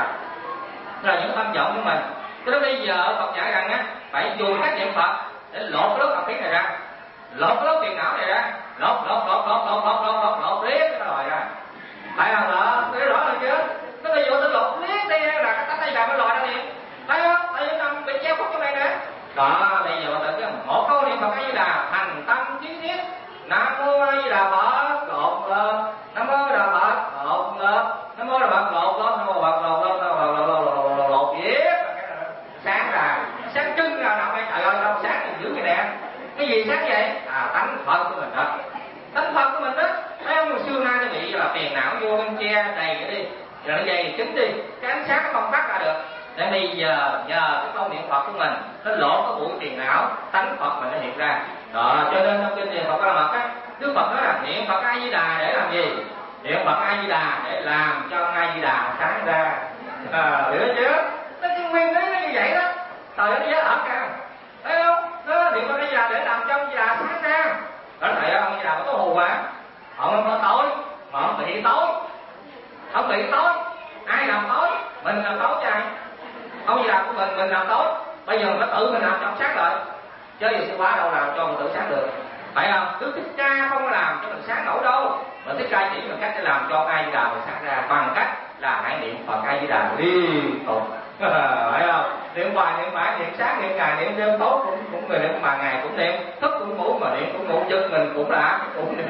là những tâm vọng của mình. Cho nên bây giờ Phật dạy rằng á, phải dùng cách niệm Phật để lột cái lớp tập khí này ra, lột cái lớp phiền não này ra, lột lột lột lột lột lột lột lột lột riết cái lòi ra. Phải không đó? Thấy rõ rồi chứ? Nó bây giờ tôi lột riết đi là cái tánh đây là cái lòi ra liền. Thấy không? Tại vì nằm bị treo khúc trong này nè. Đó, bây giờ tự cái một câu niệm Phật A Di Đà thành tâm kiến thiết. Nam mô A Di Đà Phật, lột lên. Nam mô Đà Phật, lột lên. Nam mô Đà Phật, lột lên. Nam mô Phật, lột lên. Nam mô Phật, lột lên. Lột viết. Sáng ra, sáng trưng ra nào, trời ơi, đâu sáng thì dữ vậy nè. Cái gì sáng vậy? À, tánh Phật của mình đó. Tánh Phật của mình đó. Thấy không? Hồi xưa nay nó bị là phiền não vô bên che đầy cái đi. Rồi nó dày kính đi. Cái ánh sáng nó không phát ra được. Để bây giờ nhờ cái câu niệm Phật của mình nó lột cái bụi phiền não, tánh Phật mình nó hiện ra. Đó, cho nên trong kinh niệm Phật A Mật á, Đức Phật nói là niệm Phật A Di Đà để làm gì? Niệm Phật A Di Đà để làm cho A Di Đà sáng ra. À, hiểu chưa? Nó cái nguyên lý nó như vậy đó. Thời nó giá ở cao. Thấy không? Nó niệm Phật A Di Đà để làm cho A Di Đà sáng ra. Đó thầy ông A Di Đà có tối hù mà. Họ không có tối, họ không bị tối. Không bị tối. Ai làm tối? Mình làm tối cho ai? Ông Di Đà của mình mình làm tối. Bây giờ mình phải tự mình làm cho sáng lại. Chứ gì sư bá đâu làm cho mình tự sáng được. Phải không? Đức Thích Ca không có làm cho mình sáng nổi đâu. Mà Thích Ca chỉ mình cách để làm cho A Di Đà mình sáng ra bằng cách là hãy niệm Phật A Di Đà liên tục. Phải không? niệm hoài niệm mãi, niệm sáng niệm ngày niệm đêm, tối cũng cũng người niệm mà ngày cũng niệm, thức cũng ngủ mà niệm cũng ngủ, chân mình cũng là cũng niệm.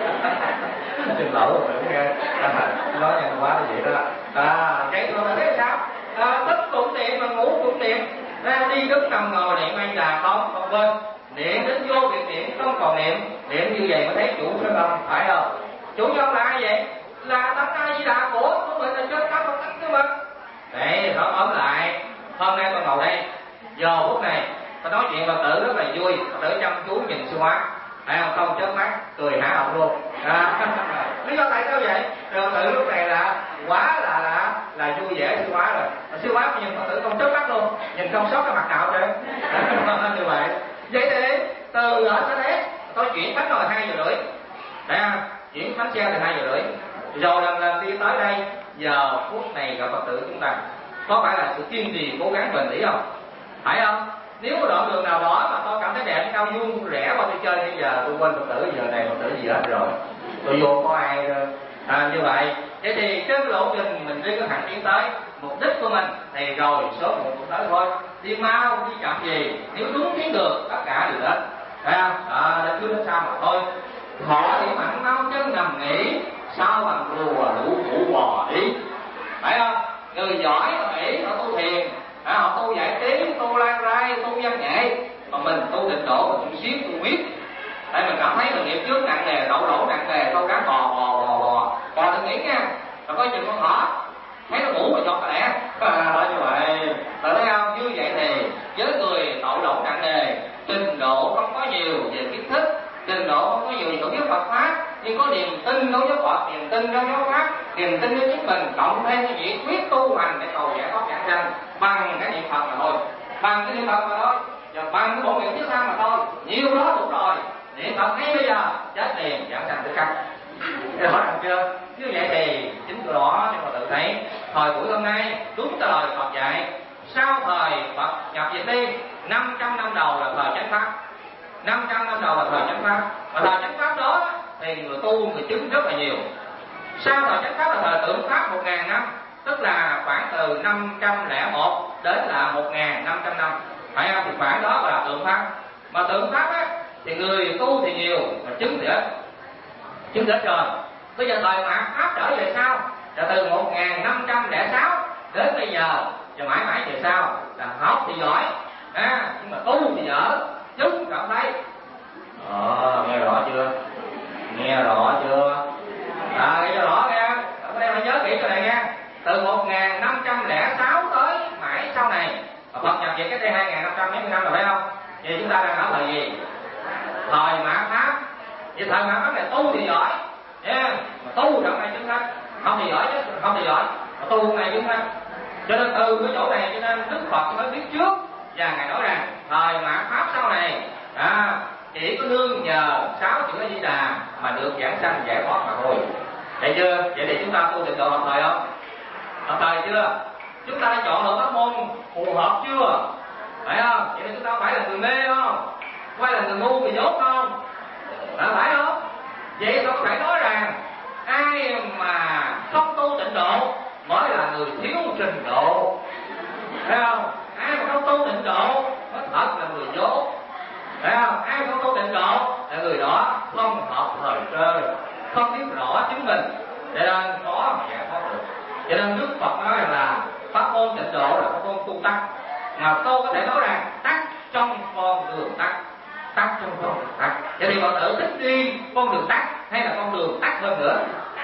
Xin lỗi rồi nghe, nói nhanh quá là vậy đó. À, vậy rồi thế sao? À, thức cũng niệm mà ngủ cũng niệm, ra đi đứng nằm ngồi niệm hay là không, không quên. Niệm đến vô việc niệm không còn niệm, niệm như vậy mới thấy chủ sân không, phải không? Chủ nhân là ai vậy? Là tánh A Di Đà của của mình, là trên các Phật tánh của mình. Đấy, nó ấm lại. Hôm nay tôi ngồi đây, giờ phút này tôi nói chuyện Phật tử rất là vui, Phật tử chăm chú nhìn sư hóa, phải không? Không chớp mắt, cười hả họng luôn. À, lý do tại sao vậy? Phật tử lúc này là quá là là là vui vẻ sư hóa rồi. Sư hóa nhìn Phật tử không chớp mắt luôn, nhìn không sót cái mặt nào hết. Như vậy. Vậy thì từ ở Sa Đéc tôi chuyển bánh rồi hai giờ rưỡi, đấy không? Chuyển bánh xe từ hai giờ rưỡi, rồi lần lần đi tới đây, giờ phút này gặp Phật tử chúng ta có phải là sự kiên trì cố gắng bền bỉ không? Phải không? Nếu có đoạn đường nào đó mà tôi cảm thấy đẹp cao vuông rẻ qua tôi chơi, bây giờ tôi quên Phật tử, giờ này Phật tử gì hết rồi, tôi vô có ai à, như vậy. Vậy thì trên lộ trình mình đi có hẳn tiến tới mục đích của mình thì rồi số một cũng tới thôi. Đi mau đi chậm gì, nếu đúng tiến được tất cả đều đến, phải không? À, đến trước đến sau mà thôi. Họ thì mặn mau chân nằm nghỉ, sao bằng rùa lũ phụ bò đi, phải không? Người giỏi họ nghĩ họ tu thiền, à, họ tu giải trí, tu lan rai, tu văn nghệ, còn mình tu tịnh độ, mình tu siết, tu biết. Tại mình cảm thấy mình nghiệp trước nặng nề, đậu đổ nặng nề, câu cá bò bò bò bò bò đừng nghĩ nha, rồi coi chừng con thỏ thấy nó ngủ mà chọt cái lẹ, à, như vậy, rồi thấy không? Như vậy thì với người đậu đổ nặng nề, trình độ không có nhiều về kiến thức, trình độ không có nhiều về hiểu Phật pháp, nhưng có niềm tin đối với Phật, niềm tin đối với pháp, niềm tin với chính mình, cộng thêm cái nhiệt quyết tu hành để cầu giải thoát vãng sanh bằng cái niệm Phật mà thôi, bằng cái niệm Phật mà thôi, và bằng cái bộ nguyện thứ ba mà thôi, nhiều đó đủ rồi. Niệm Phật ngay bây giờ chết liền vãng sanh tự cách. Rõ ràng chưa? Như vậy thì chính từ đó chúng ta tự thấy thời buổi hôm nay đúng theo lời Phật dạy, sau thời Phật nhập diệt đi, năm trăm năm đầu là thời chánh pháp, năm trăm năm đầu là thời chánh pháp, và thời chánh pháp đó thì người tu người chứng rất là nhiều. Sau thời chánh pháp là thời tượng pháp một ngàn năm, tức là khoảng từ năm trăm lẻ một đến là một ngàn năm trăm năm, phải không? Thì khoảng đó là tượng pháp. Mà tượng pháp á thì người tu thì nhiều mà chứng thì ít, chứng thì ít rồi. Bây giờ thời mạt pháp trở về sau là từ một ngàn năm trăm lẻ sáu đến bây giờ và mãi mãi về sau, là học thì giỏi, à, nhưng mà tu thì dở, chứng cảm thấy. Ờ, nghe rõ chưa? Nghe rõ chưa? À, nghe cho rõ nghe. Ở đây phải nhớ kỹ cái này nghe. Từ một ngàn năm trăm lẻ sáu tới mãi sau này, Phật nhập về cái đây hai ngàn năm trăm mấy mươi năm rồi phải không? Vậy chúng ta đang ở thời gì? Thời mạt pháp. Vậy thời mạt pháp này tu thì giỏi, nha, mà tu trong này chứng thánh, không thì giỏi chứ, không thì giỏi, mà tu trong này chứng thánh. Cho nên từ cái chỗ này cho nên Đức Phật mới biết trước và ngài nói rằng thời mạt pháp sau này, à, chỉ có nương nhờ sáu chữ A Di Đà mà được giảng sanh giải thoát mà thôi. Vậy chưa? Vậy thì chúng ta tu tịnh độ hợp thời không? Hợp thời chưa? Chúng ta đã chọn lựa pháp môn phù hợp chưa? Phải không? Vậy thì chúng ta phải là người mê không? Phải là người ngu người dốt không? À, phải không? Vậy tôi có thể nói rằng ai mà không tu tịnh độ mới là người thiếu trình độ, phải không? Ai mà không tu tịnh độ mới thật là người dốt, phải không? Ai không tu tịnh độ là người đó không học thời cơ, không biết rõ chính mình, cho nên có mà giải thoát được. Cho nên Đức Phật nói rằng là pháp môn tịnh độ là pháp môn tu tắc, mà tôi có thể nói rằng tắc trong con đường tắc, tắc trong con đường tắc. Vậy thì Phật tử thích đi con đường tắc hay là con đường tắc hơn nữa?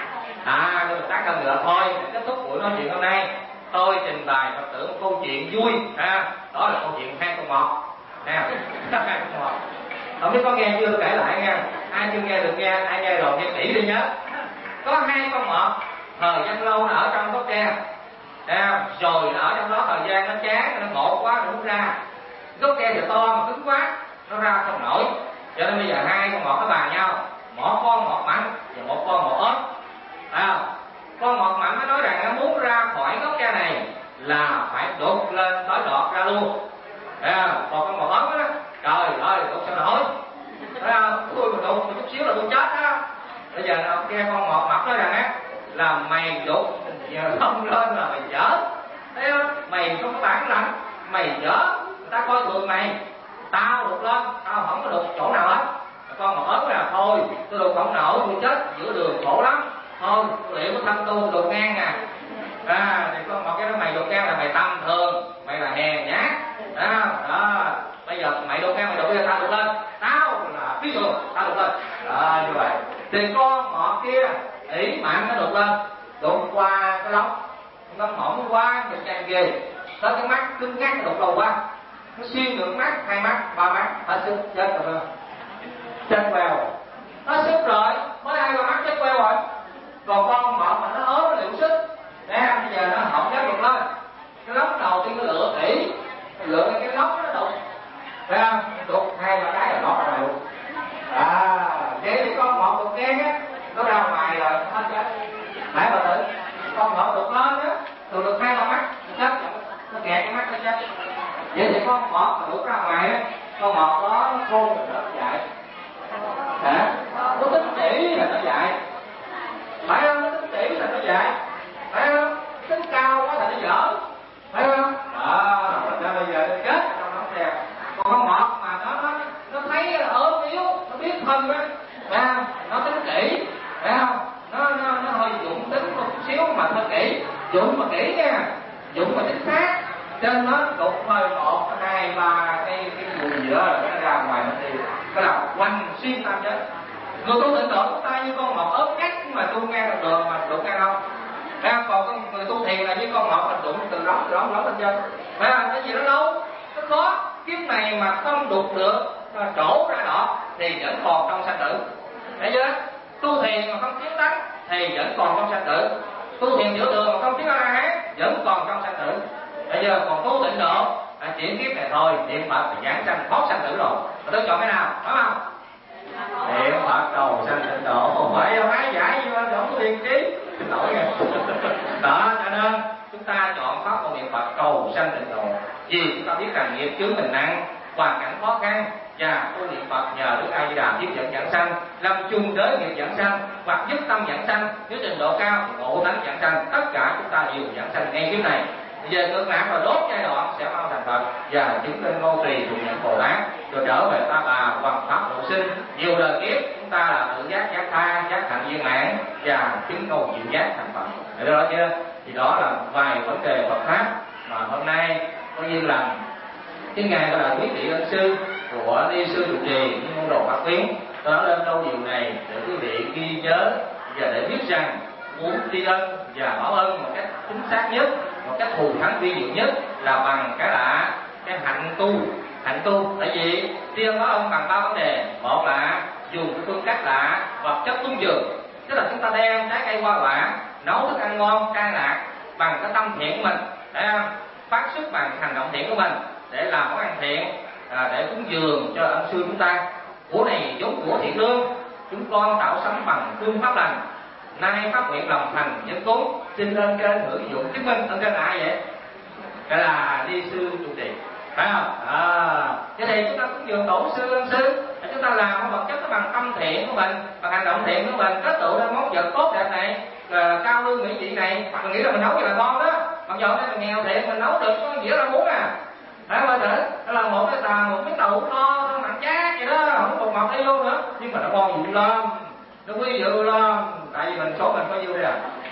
À, con đường tắc hơn nữa thôi. Kết thúc buổi nói chuyện hôm nay, tôi trình bày Phật tử một câu chuyện vui, à, đó là câu chuyện hai con mọt. Nè, hai con mọt. Không biết có nghe chưa, tôi kể lại nha. Ai chưa nghe được nghe, ai nghe rồi nghe kỹ đi nhớ. Có hai con mọt, thời gian lâu nó ở trong gốc tre, à, rồi nó ở trong đó thời gian nó chán, nó ngộ quá, nó muốn ra. Gốc tre thì to mà cứng quá, nó ra không nổi. Cho nên bây giờ hai con mọt nó bàn nhau, một con mọt mặn và một con mọt ớt. À, con mọt mặn nó nói rằng nó muốn ra khỏi gốc tre này là phải đục lên tới đọt ra luôn. À, còn con mọt ớt đó, trời ơi, đục sao nổi. À, tôi mà đục một chút xíu là tôi chết đó. Bây giờ ông kia con mọt mặn nói rằng á là mày đục giờ không lên là mày dở, thấy không? Mày không có bản lãnh, mày dở, người ta coi thường mày, tao đục lên, tao không có đục chỗ nào hết. Con mà ớn là thôi, tôi đục không nổi, tôi chết giữa đường khổ lắm, thôi tôi liệu có thân tu đục ngang nè. À, thì con một cái đó mày đục ngang là mày tâm thường, mày là hèn nhát, đó, đó. Bây giờ mày đục ngang mày đục lên, tao đục lên, tao là biết được, tao đục lên, đó như vậy. Thì con ngọt kia ỷ mạnh nó đục lên, đục qua cái lóc, nó mỏng quá, mình càng ghê, tới cái mắt cứng ngắc nó đục đầu qua, nó xuyên được mắt, hai mắt, ba mắt, hết sức chết rồi, chết queo, nó sức rồi, mới hai ba mắt chết queo rồi. Còn con ngọt mà nó ốm nó liệu sức, nè bây giờ nó học chết được lên, cái lóc đầu tiên nó lựa kỹ, lựa cái cái lóc nó đục, thấy không? Đục hai ba cái là lóc ra luôn. À, vậy thì con ngọt đục ngang á, nó ra ngoài rồi hết chết. Nãy bà tự, con ngọt đục lên á, thường được hai ba mắt, nó chết, nó kẹt cái mắt nó chết. Vậy thì con ngọt mà đục ra ngoài á, con ngọt đó nó khôn rồi nó dại. Hả? Nó tính chỉ là nó dại. Phải không? Nó tính chỉ là nó dại. Phải không? Tính cao quá là nó dở. Phải không? Đó, ra bây giờ nó chết trong nó đèo. Còn con ngọt mà nó nó nó thấy ốm yếu, nó biết thân á, phải không? Nó tính kỹ, phải không? Nó nó nó hơi dụng tính một chút xíu mà thôi kỹ, dụng mà kỹ nha, dụng mà chính xác. Trên nó đục hơi một, hai, ba cái cái mùi gì đó nó ra ngoài mình đi, cái là quanh xuyên tam chết. Người tu tịnh độ chúng ta như con ngọt ớt cắt mà tu ngang được đường mà đụng ngang không? Phải không? Còn con người tu thiền là như con ngọt mình đụng từ đó từ đó đó lên trên. Phải không? Cái gì đó đâu? Nó khó. Kiếp này mà không đục được trổ ra đó thì vẫn còn trong sanh tử. Thấy chưa? Tu thiền mà không tiến tắc thì vẫn còn trong sanh tử. Tu thiền giữa đường mà không tiến A-la-hán vẫn còn trong sanh tử. Bây giờ còn tu tịnh độ à, chuyển kiếp này thôi, niệm Phật thì giảng sanh thoát sanh tử rồi. Mà tôi chọn cái nào? Phải không? Niệm Phật cầu sanh tịnh độ, không phải đâu hái giải như anh không có tiền trí. Xin lỗi nha. Đó, cho nên chúng ta chọn pháp môn niệm Phật cầu sanh tịnh độ. Vì chúng ta biết rằng nghiệp chướng mình nặng, hoàn cảnh khó khăn và tu niệm Phật nhờ Đức A Di Đà tiếp dẫn giảng sanh, làm chung đới nghiệp giảng sanh hoặc giúp tâm giảng sanh, nếu trình độ cao thì ngộ thánh giảng sanh, tất cả chúng ta đều giảng sanh ngay kiếp này. Về cực lạc và đốt giai đoạn sẽ mau thành Phật và chứng lên ngô trì thuộc nhận Bồ Tát, rồi trở về ta bà hoàng pháp độ sinh. Nhiều đời kiếp chúng ta là tự giác giác tha, giác thành viên mãn và chứng ngô diệu giác thành Phật. Được đó chưa? Thì đó là vài vấn đề Phật pháp mà hôm nay có duyên làm cái ngày gọi là quý vị ân sư của ni sư trụ trì như môn đồ Pháp Quyến đó lên câu điều này để quý vị ghi nhớ và để biết rằng muốn tri ân và báo ơn một cách chính xác nhất, một cách thù thắng vi diệu nhất là bằng cái là cái hạnh tu. Hạnh tu tại vì tri ân báo ơn bằng ba vấn đề. Một là dùng cái phương cách là vật chất cúng dường, tức là chúng ta đem trái cây hoa quả nấu thức ăn ngon cay lạc bằng cái tâm thiện của mình, để phát xuất bằng hành động thiện của mình để làm món ăn thiện, à, để cúng dường cho ân sư chúng ta. Của này vốn của thiện lương, chúng con tạo sống bằng phương pháp lành. Nay phát nguyện lòng thành nhân cúng, xin lên kênh hưởng dụng chứng minh. Lên kênh là ai vậy? Cái là ni sư trụ trì, phải không? À, cái này chúng ta cúng dường tổ sư ân sư, chúng ta làm cái vật chất nó bằng tâm thiện của mình, bằng hành động thiện của mình, kết tụ ra món vật tốt đẹp này, à, cao lương mỹ vị này. Mình nghĩ là mình nấu cho là ngon đó, mặc dù đây là nghèo thiện mình nấu được có dĩa ra muốn à. Đấy mà thử, đó là một cái tà một miếng đậu to nặng chát vậy đó, không có bột mọc đi luôn nữa, nhưng mà nó ngon dữ lắm, nó quý dữ lắm, tại vì mình số mình có nhiêu đây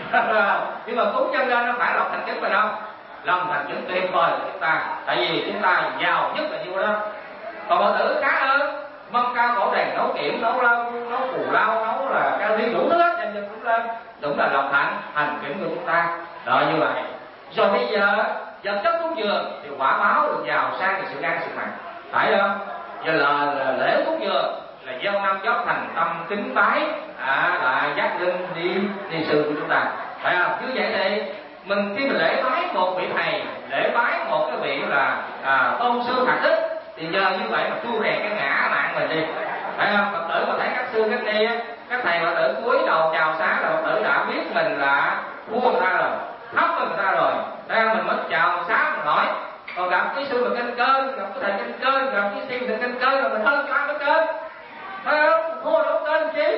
à. Nhưng mà cúng chân lên nó phải lọc thành chứng mình không? Lòng thành chứng tuyệt vời của chúng ta, tại vì chúng ta giàu nhất là nhiêu đó. Còn mọi tử khá hơn, mâm cao cổ đèn nấu kiểm nấu lông nấu cù lau nấu là cao liên đủ thứ hết, chân chân cũng lên, đúng là lòng thành hành chứng của chúng ta. Đó như vậy. Rồi bây giờ vật chất cúng dường thì quả báo được giàu sang thì sự ăn sự mặc, phải không? Giờ là, là lễ cúng dường là gieo năm giót thành tâm kính bái, à, là giác linh đi đi sư của chúng ta, phải không? Như vậy thì mình khi mình lễ bái một vị thầy, lễ bái một cái vị là à, tôn sư thạc đức, thì nhờ như vậy mà tru rèn cái ngã mạng mình đi, phải không? Phật tử mà thấy các sư các ni, các thầy Phật tử cúi đầu chào xá là Phật tử đã biết mình là thua người ta rồi, thấp hơn người ta rồi, thấy không? Mình mới chào xá mình hỏi. Còn gặp cái sư mà kinh cơ, gặp cái thầy kinh cơ, gặp cái sư mà kinh cơ là mình hơn cho ăn cái cơ, thấy không? Thua đâu tên chi.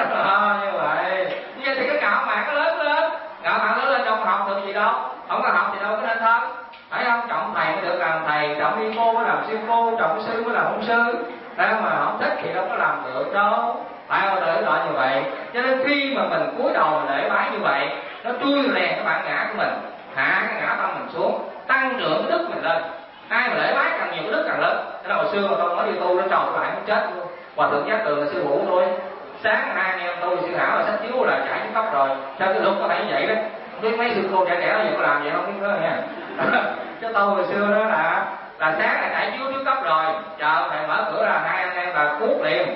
À, như vậy như vậy thì cái ngạo mạn nó lớn lên, ngạo mạn lớn lên đâu có học được gì đâu, không có học thì đâu có nên thân, phải không? Trọng thầy mới được làm thầy, có làm được đâu, phải không? Để loại như vậy, cho nên khi mà mình cúi đầu mình lễ bái như vậy, nó chui rèn cái bản ngã của mình, hạ cái ngã tâm mình xuống, tăng trưởng cái đức mình lên. Ai mà lễ bái càng nhiều cái đức càng lớn. Thế là hồi xưa mà tôi nói đi tu nó tròn lại nó chết luôn. Hòa thượng Giác Tường là sư phụ tôi, sáng hai anh em tôi sư Hảo là sách chiếu là chảy xuống tóc rồi, sao cái lúc có phải như vậy đó. Không biết mấy sư cô trẻ trẻ gì có làm vậy không biết nữa nha. Chứ tôi hồi xưa đó là là sáng là chảy chiếu trước tóc rồi, chờ thầy mở cửa là hai anh em là cuốc liền.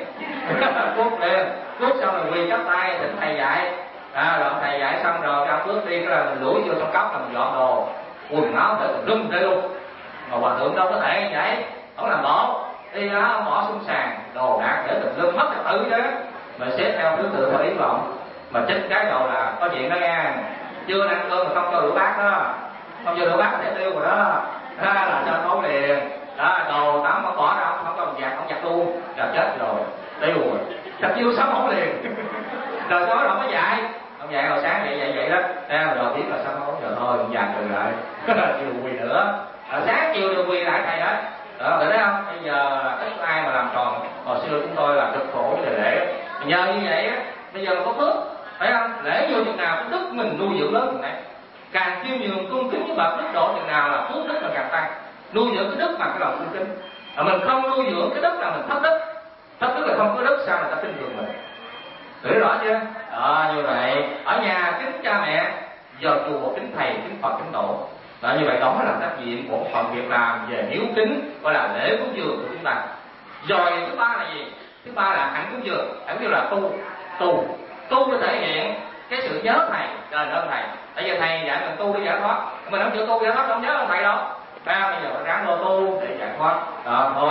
Cuốc liền, cuốc xong rồi quỳ chắp tay thỉnh thầy dạy. À, rồi thầy dạy xong rồi ra bước đi, cái là mình lủi vô trong cốc là mình dọn đồ, quần áo để mình rung ra luôn. Mà hòa thượng đâu có thể như vậy, không làm bộ, đi đó không bỏ xuống sàn, đồ đạc để mình lưng mất trật tự chứ. Mà xếp theo thứ tự theo ý vọng, mà chết cái đầu là có chuyện đó nghe, chưa ăn cơm mà không cho rửa bát đó, không cho rửa bát có thể tiêu rồi đó, ha là cho thấu liền, đó đồ tắm không bỏ đâu, không cho mình giặt không giặt luôn, là chết rồi, tiêu rồi, sạch chiêu sống không liền. Rồi tối rồi mới dạy, ông dạy hồi sáng vậy vậy vậy đó, ra rồi biết là sao không giờ thôi ông dạy từ lại, chiều quỳ nữa, à, sáng chiều được quỳ lại thầy đó, đó thấy không? Bây giờ ít có ai mà làm tròn. Hồi xưa chúng tôi là cực khổ với lễ, nhờ như vậy á, bây giờ có phước, phải không? Lễ vô chừng nào cái đức mình nuôi dưỡng lớn chừng này, càng chiêu nhường cung kính với bậc đức độ chừng nào là phước đức là càng tăng, nuôi dưỡng cái đức bằng cái lòng cung kính. Mà mình không nuôi dưỡng cái đức là mình thấp đức, thấp đức là không có đức, sao người ta tin tưởng mình? Hiểu rõ chưa? Đó, như vậy ở nhà kính cha mẹ, giờ chùa kính thầy, kính Phật, kính tổ. Đó, như vậy đó là trách nhiệm của phận việc làm về hiếu kính, gọi là lễ cúng dường của chúng ta. Rồi thứ ba là gì? Thứ ba là hạnh cúng dường, hạnh kêu là tu, tu, tu để thể hiện cái sự nhớ thầy, đền ơn thầy. Tại vì thầy dạy mình tu để giải thoát, mình không chịu tu giải thoát không nhớ ơn thầy đâu. Ba bây giờ mình ráng lo tu để giải thoát. Đó thôi.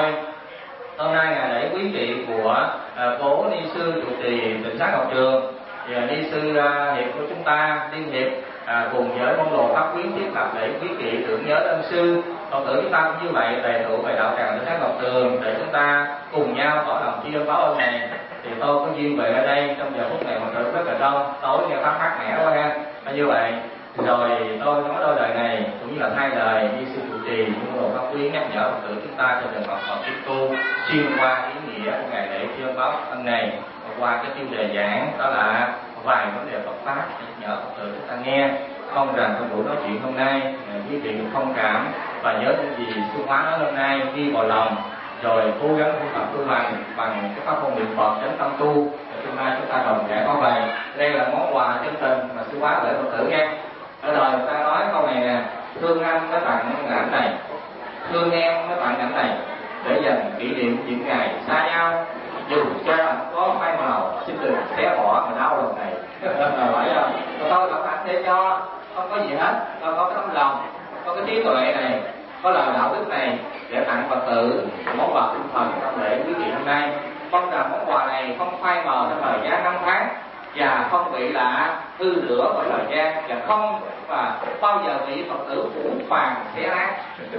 Hôm nay ngày lễ quý trị của uh, cố ni sư trụ trì Tịnh Xá Ngọc Trường, và ni sư uh, hiệp của chúng ta liên hiệp uh, cùng với môn đồ pháp quyến thiết lập lễ quý trị tưởng nhớ ân sư. Phật tử chúng ta cũng như vậy, đầy đủ về đạo tràng Tịnh Xá Ngọc Trường để chúng ta cùng nhau tỏ lòng tri ân báo ơn này. Thì tôi có duyên về ở đây trong giờ phút này Phật tử rất là đông, tối nghe pháp mát mẻ quá ha. Như vậy rồi tôi nói đôi lời này cũng như là hai lời như sư trụ trì môn đồ pháp quyến nhắc nhở Phật tử chúng ta trên đường học Phật tiếp tu xuyên qua ý nghĩa của ngày lễ tri ân báo ân này, qua cái tiêu đề giảng đó là vài vấn đề Phật pháp nhắc nhở Phật tử chúng ta nghe. Mong rằng trong buổi nói chuyện hôm nay quý vị được thông cảm và nhớ những gì sư hóa nói hôm nay ghi vào lòng, rồi cố gắng tu tập tu hành bằng cái pháp môn niệm Phật đến tâm tu để tương lai chúng ta đồng giải có về. Đây là món quà chân tình mà sư hóa gửi Phật tử nghe. Ở đời người ta nói câu này nè, thương anh mới tặng ảnh này, thương em mới tặng ảnh này, để dành kỷ niệm những ngày xa nhau. Dù cho có phai màu xin đừng xé bỏ mà đau lòng này. Phải không? Tôi tặng ảnh để cho không có gì hết, tôi có cái tấm lòng, có cái trí tuệ này, có lời đạo đức này để tặng Phật tử món quà tinh thần trong lễ quý trị hôm nay. Mong rằng món quà này không phai mờ trong thời gian năm tháng và không bị là hư rửa bởi thời gian, và không và bao giờ bị Phật tử phủ phàng xé nát.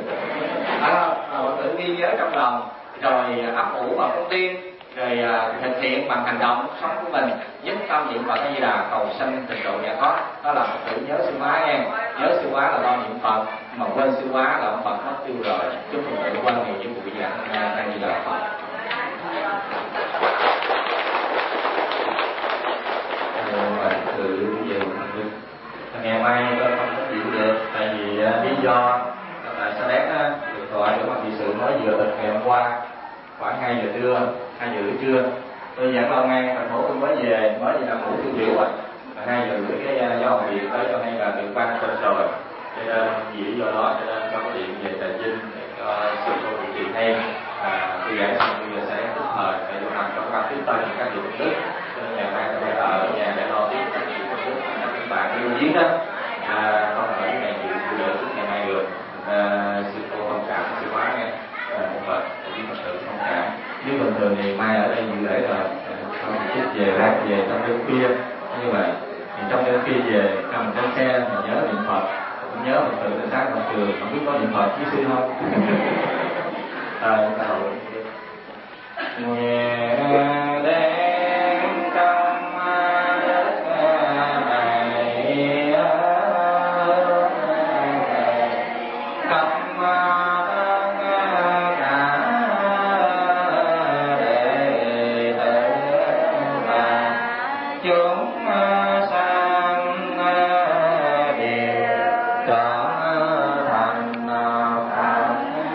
Phật tử ghi nhớ trong lòng, rồi ấp ủ vào con tim, rồi thực hiện bằng hành động sống của mình, nhất tâm niệm Phật A Di Đà cầu sanh tịnh độ giải thoát. Đó là Phật tử nhớ sư hóa em, nhớ sư hóa là lo niệm Phật, mà quên sư hóa là ông Phật mất tiêu rồi. Chúc Phật tử quan hệ với buổi giảng hôm nay A Di Đà Phật. Phật tử về ngày mai tôi không có chịu được, tại vì lý do tại Sa Đéc được gọi của ban trị sự mới vừa được ngày hôm qua khoảng hai giờ trưa, hai giờ rưỡi trưa. Tôi dẫn Long An thành phố tôi mới về, mới về làm ngủ tiêu biểu rồi. Hai giờ rưỡi cái do việc tới cho hay là được ban tên rồi. Cho nên vì do đó cho nên có điện về Trà Vinh để cho sư cô trụ trì hay tôi giảng xong bây giờ sẽ tức thời để được làm trong ban tiếp tân các điều đức. Cho nên ngày mai tôi phải ở nhà để lo tiếp các điều đức các bạn lưu viết đó. À, không ở cái ngày dự bây giờ trước ngày mai được. À, sư cô thông cảm sư hóa nghe một Phật với Phật tử thông cảm. Nếu bình thường thì mai ở đây dự lễ rồi không chút về rác về trong đêm khuya như vậy thì trong đêm khuya về nằm trên xe mà nhớ niệm Phật, cũng nhớ Phật tử Tịnh Xá Ngọc Trường, không biết có niệm Phật với sư không? À, chúng ta hội nguyện đem trong đất này cầm cả để sống sang địa trọn thành pháp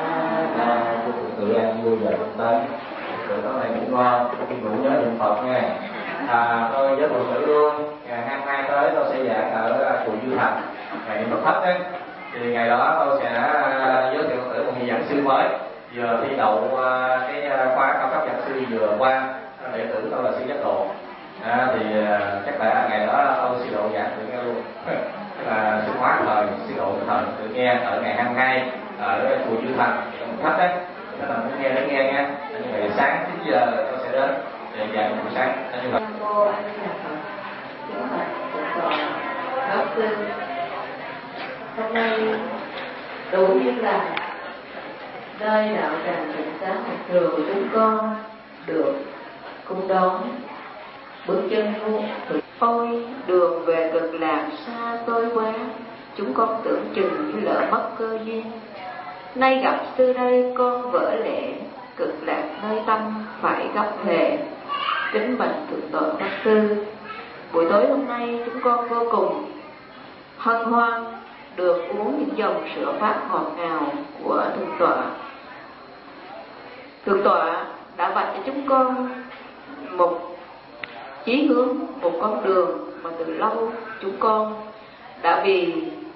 tự an vui và tinh tấn. Từ đó này cũng ngon, khi ngủ nhớ niệm Phật nha. À, tôi giới thiệu sự luôn, ngày hai mươi hai tới tôi sẽ giảng ở chùa Dư Thành, ngày niệm Phật thất đấy. Thì ngày đó tôi sẽ giới thiệu tới một vị giảng sư mới vừa thi đậu cái khóa cao cấp giảng sư vừa qua, đệ tử tôi là sư Giác Độ. À, thì chắc là ngày đó tôi sư độ giảng tự nghe luôn. Là sư hóa thời, sư độ thời tự nghe ở ngày hai mươi hai ở chùa Dư Thành, thất đấy. Các bạn muốn nghe đến nghe nha. Như vậy sáng chín giờ tôi sẽ đến để giảng buổi sáng. Như vậy. Cô anh là Phật, chúng Phật, Phật Tòa, Pháp Sư. Hôm nay đủ như là nơi đạo tràng Tịnh Xá Học Trường của chúng con được cung đón bước chân luôn. Ôi đường về cực lạc xa xôi quá, chúng con tưởng chừng như lỡ mất cơ duyên. Nay gặp sư đây con vỡ lẽ, cực lạc nơi tâm phải gấp về. Kính bạch thượng tọa Pháp Sư, buổi tối hôm nay chúng con vô cùng hân hoan được uống những dòng sữa pháp ngọt ngào của thượng tọa. Thượng tọa đã vạch cho chúng con một chí hướng, một con đường mà từ lâu chúng con đã vì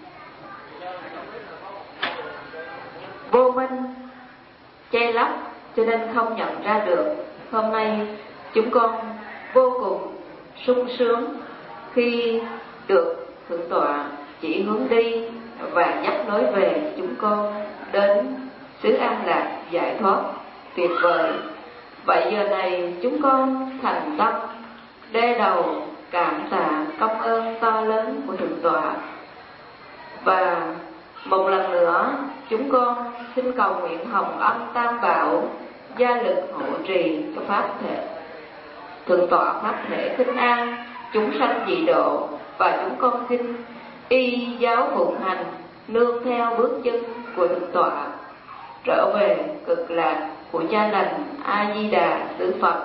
vô minh che lấp cho nên không nhận ra được. Hôm nay chúng con vô cùng sung sướng khi được thượng tọa chỉ hướng đi và nhắc lối về chúng con đến xứ An Lạc giải thoát tuyệt vời. Vậy giờ này chúng con thành tâm đê đầu cảm tạ công ơn to lớn của thượng tọa. Và một lần nữa chúng con xin cầu nguyện hồng ân tam bảo gia lực hộ trì cho pháp thể thượng tọa pháp thể kinh an chúng sanh dị độ, và chúng con xin y giáo phụng hành nương theo bước chân của thượng tọa trở về cực lạc của cha lành A Di Đà xứ Phật.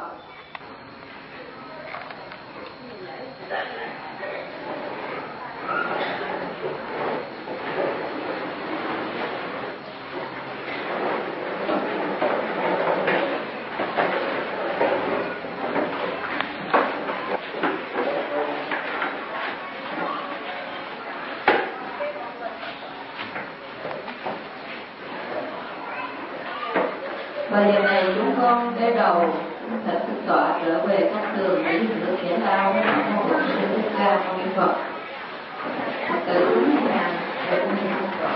Và giờ này chúng con để đầu thật thượng tọa trở về các đường để những nước giải lao với một bộ sư Thích Ca Mâu Ni Phật. Phật tử nhà để cùng thượng tọa.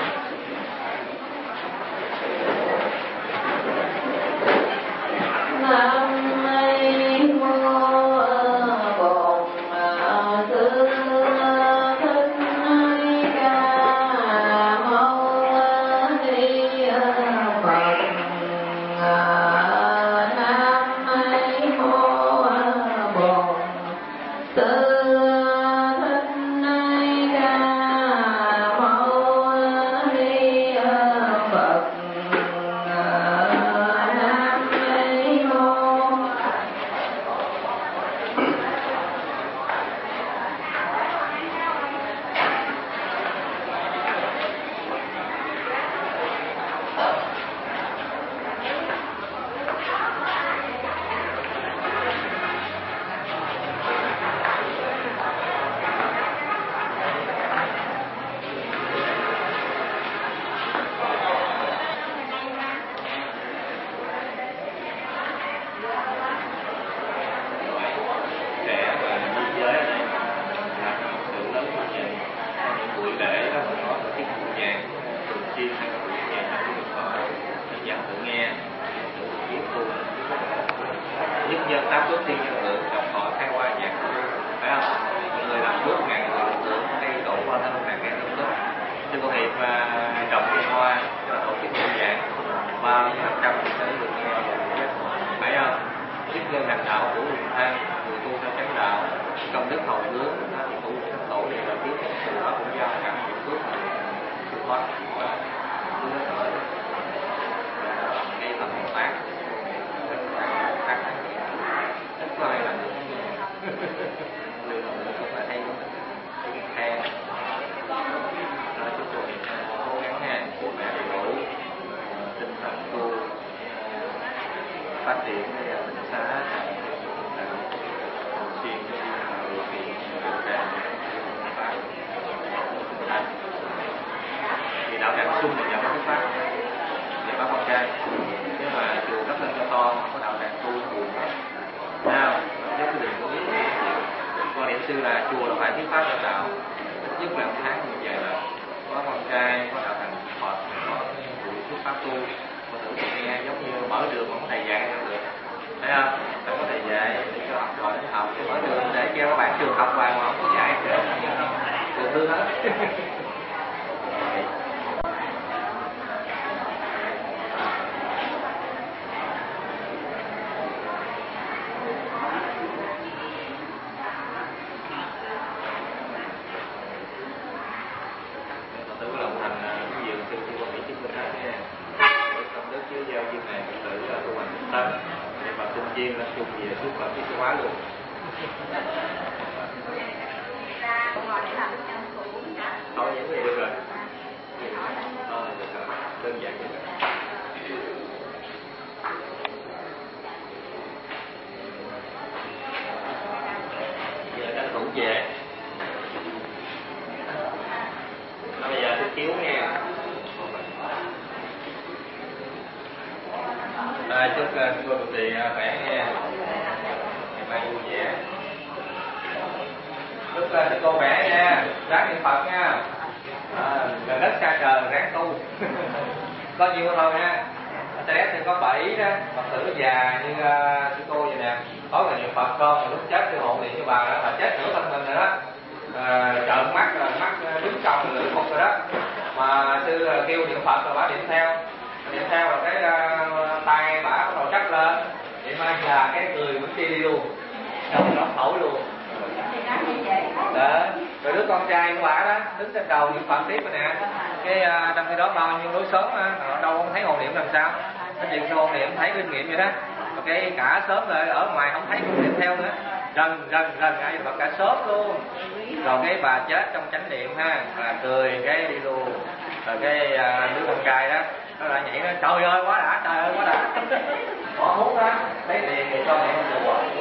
Nam sư là chùa là phải thuyết pháp cho đạo, ít nhất là một tháng như vậy là có con trai có đạo thành Phật, có buổi thuyết pháp tu, có thử nghe giống như mở đường mà có thầy dạy không được, thấy không? Phải có thầy dạy để cho học rồi để học, chứ mở đường để kêu các bạn trường học vào mà không có dạy thì được thương hết. Viên là chung về xuất Phật cái hóa luôn. Thôi những gì được rồi. Ờ, được rồi. Đơn giản vậy rồi. Giờ tranh thủ về. Nó bây giờ thích cứu nghe. À, chúc uh, cô Tụi khỏe nghe, ngày mai vui vẻ. Chúc uh, cô khỏe nha, ráng niệm Phật nha, à, gần đất xa trời ráng tu. Có nhiều thôi nha. Trẻ thì có bảy đó, Phật tử già như uh, sư cô vậy nè, tối ngày niệm Phật không, lúc chết sư hộ niệm cho bà đó, bà chết nửa thân mình rồi đó, à, trợn mắt rồi mắt đứng còng lưỡi một rồi đó, mà sư uh, kêu niệm Phật rồi bà niệm theo. Niệm theo rồi cái uh, tay bả bắt đầu trắc lên, vậy mà già cái cười vẫn đi đi luôn, xong nó thổi luôn. Đó, rồi đứa con trai của bả đó đứng trên đầu niệm Phật tiếp rồi nè, cái uh, trong khi đó bao nhiêu lối sớm á, đâu không thấy hộ niệm làm sao, cái chuyện hộ niệm thấy kinh nghiệm vậy đó, rồi cái cả sớm rồi ở ngoài không thấy hộ niệm theo nữa, rần rần rần ai Phật cả sớm luôn, rồi cái bà chết trong chánh niệm ha, bà cười cái đi luôn, rồi cái uh, đứa con trai đó nó lại nhảy nó trời ơi quá đã, trời ơi quá đã, bỏ hút đó, thấy liền thì cho mẹ không được.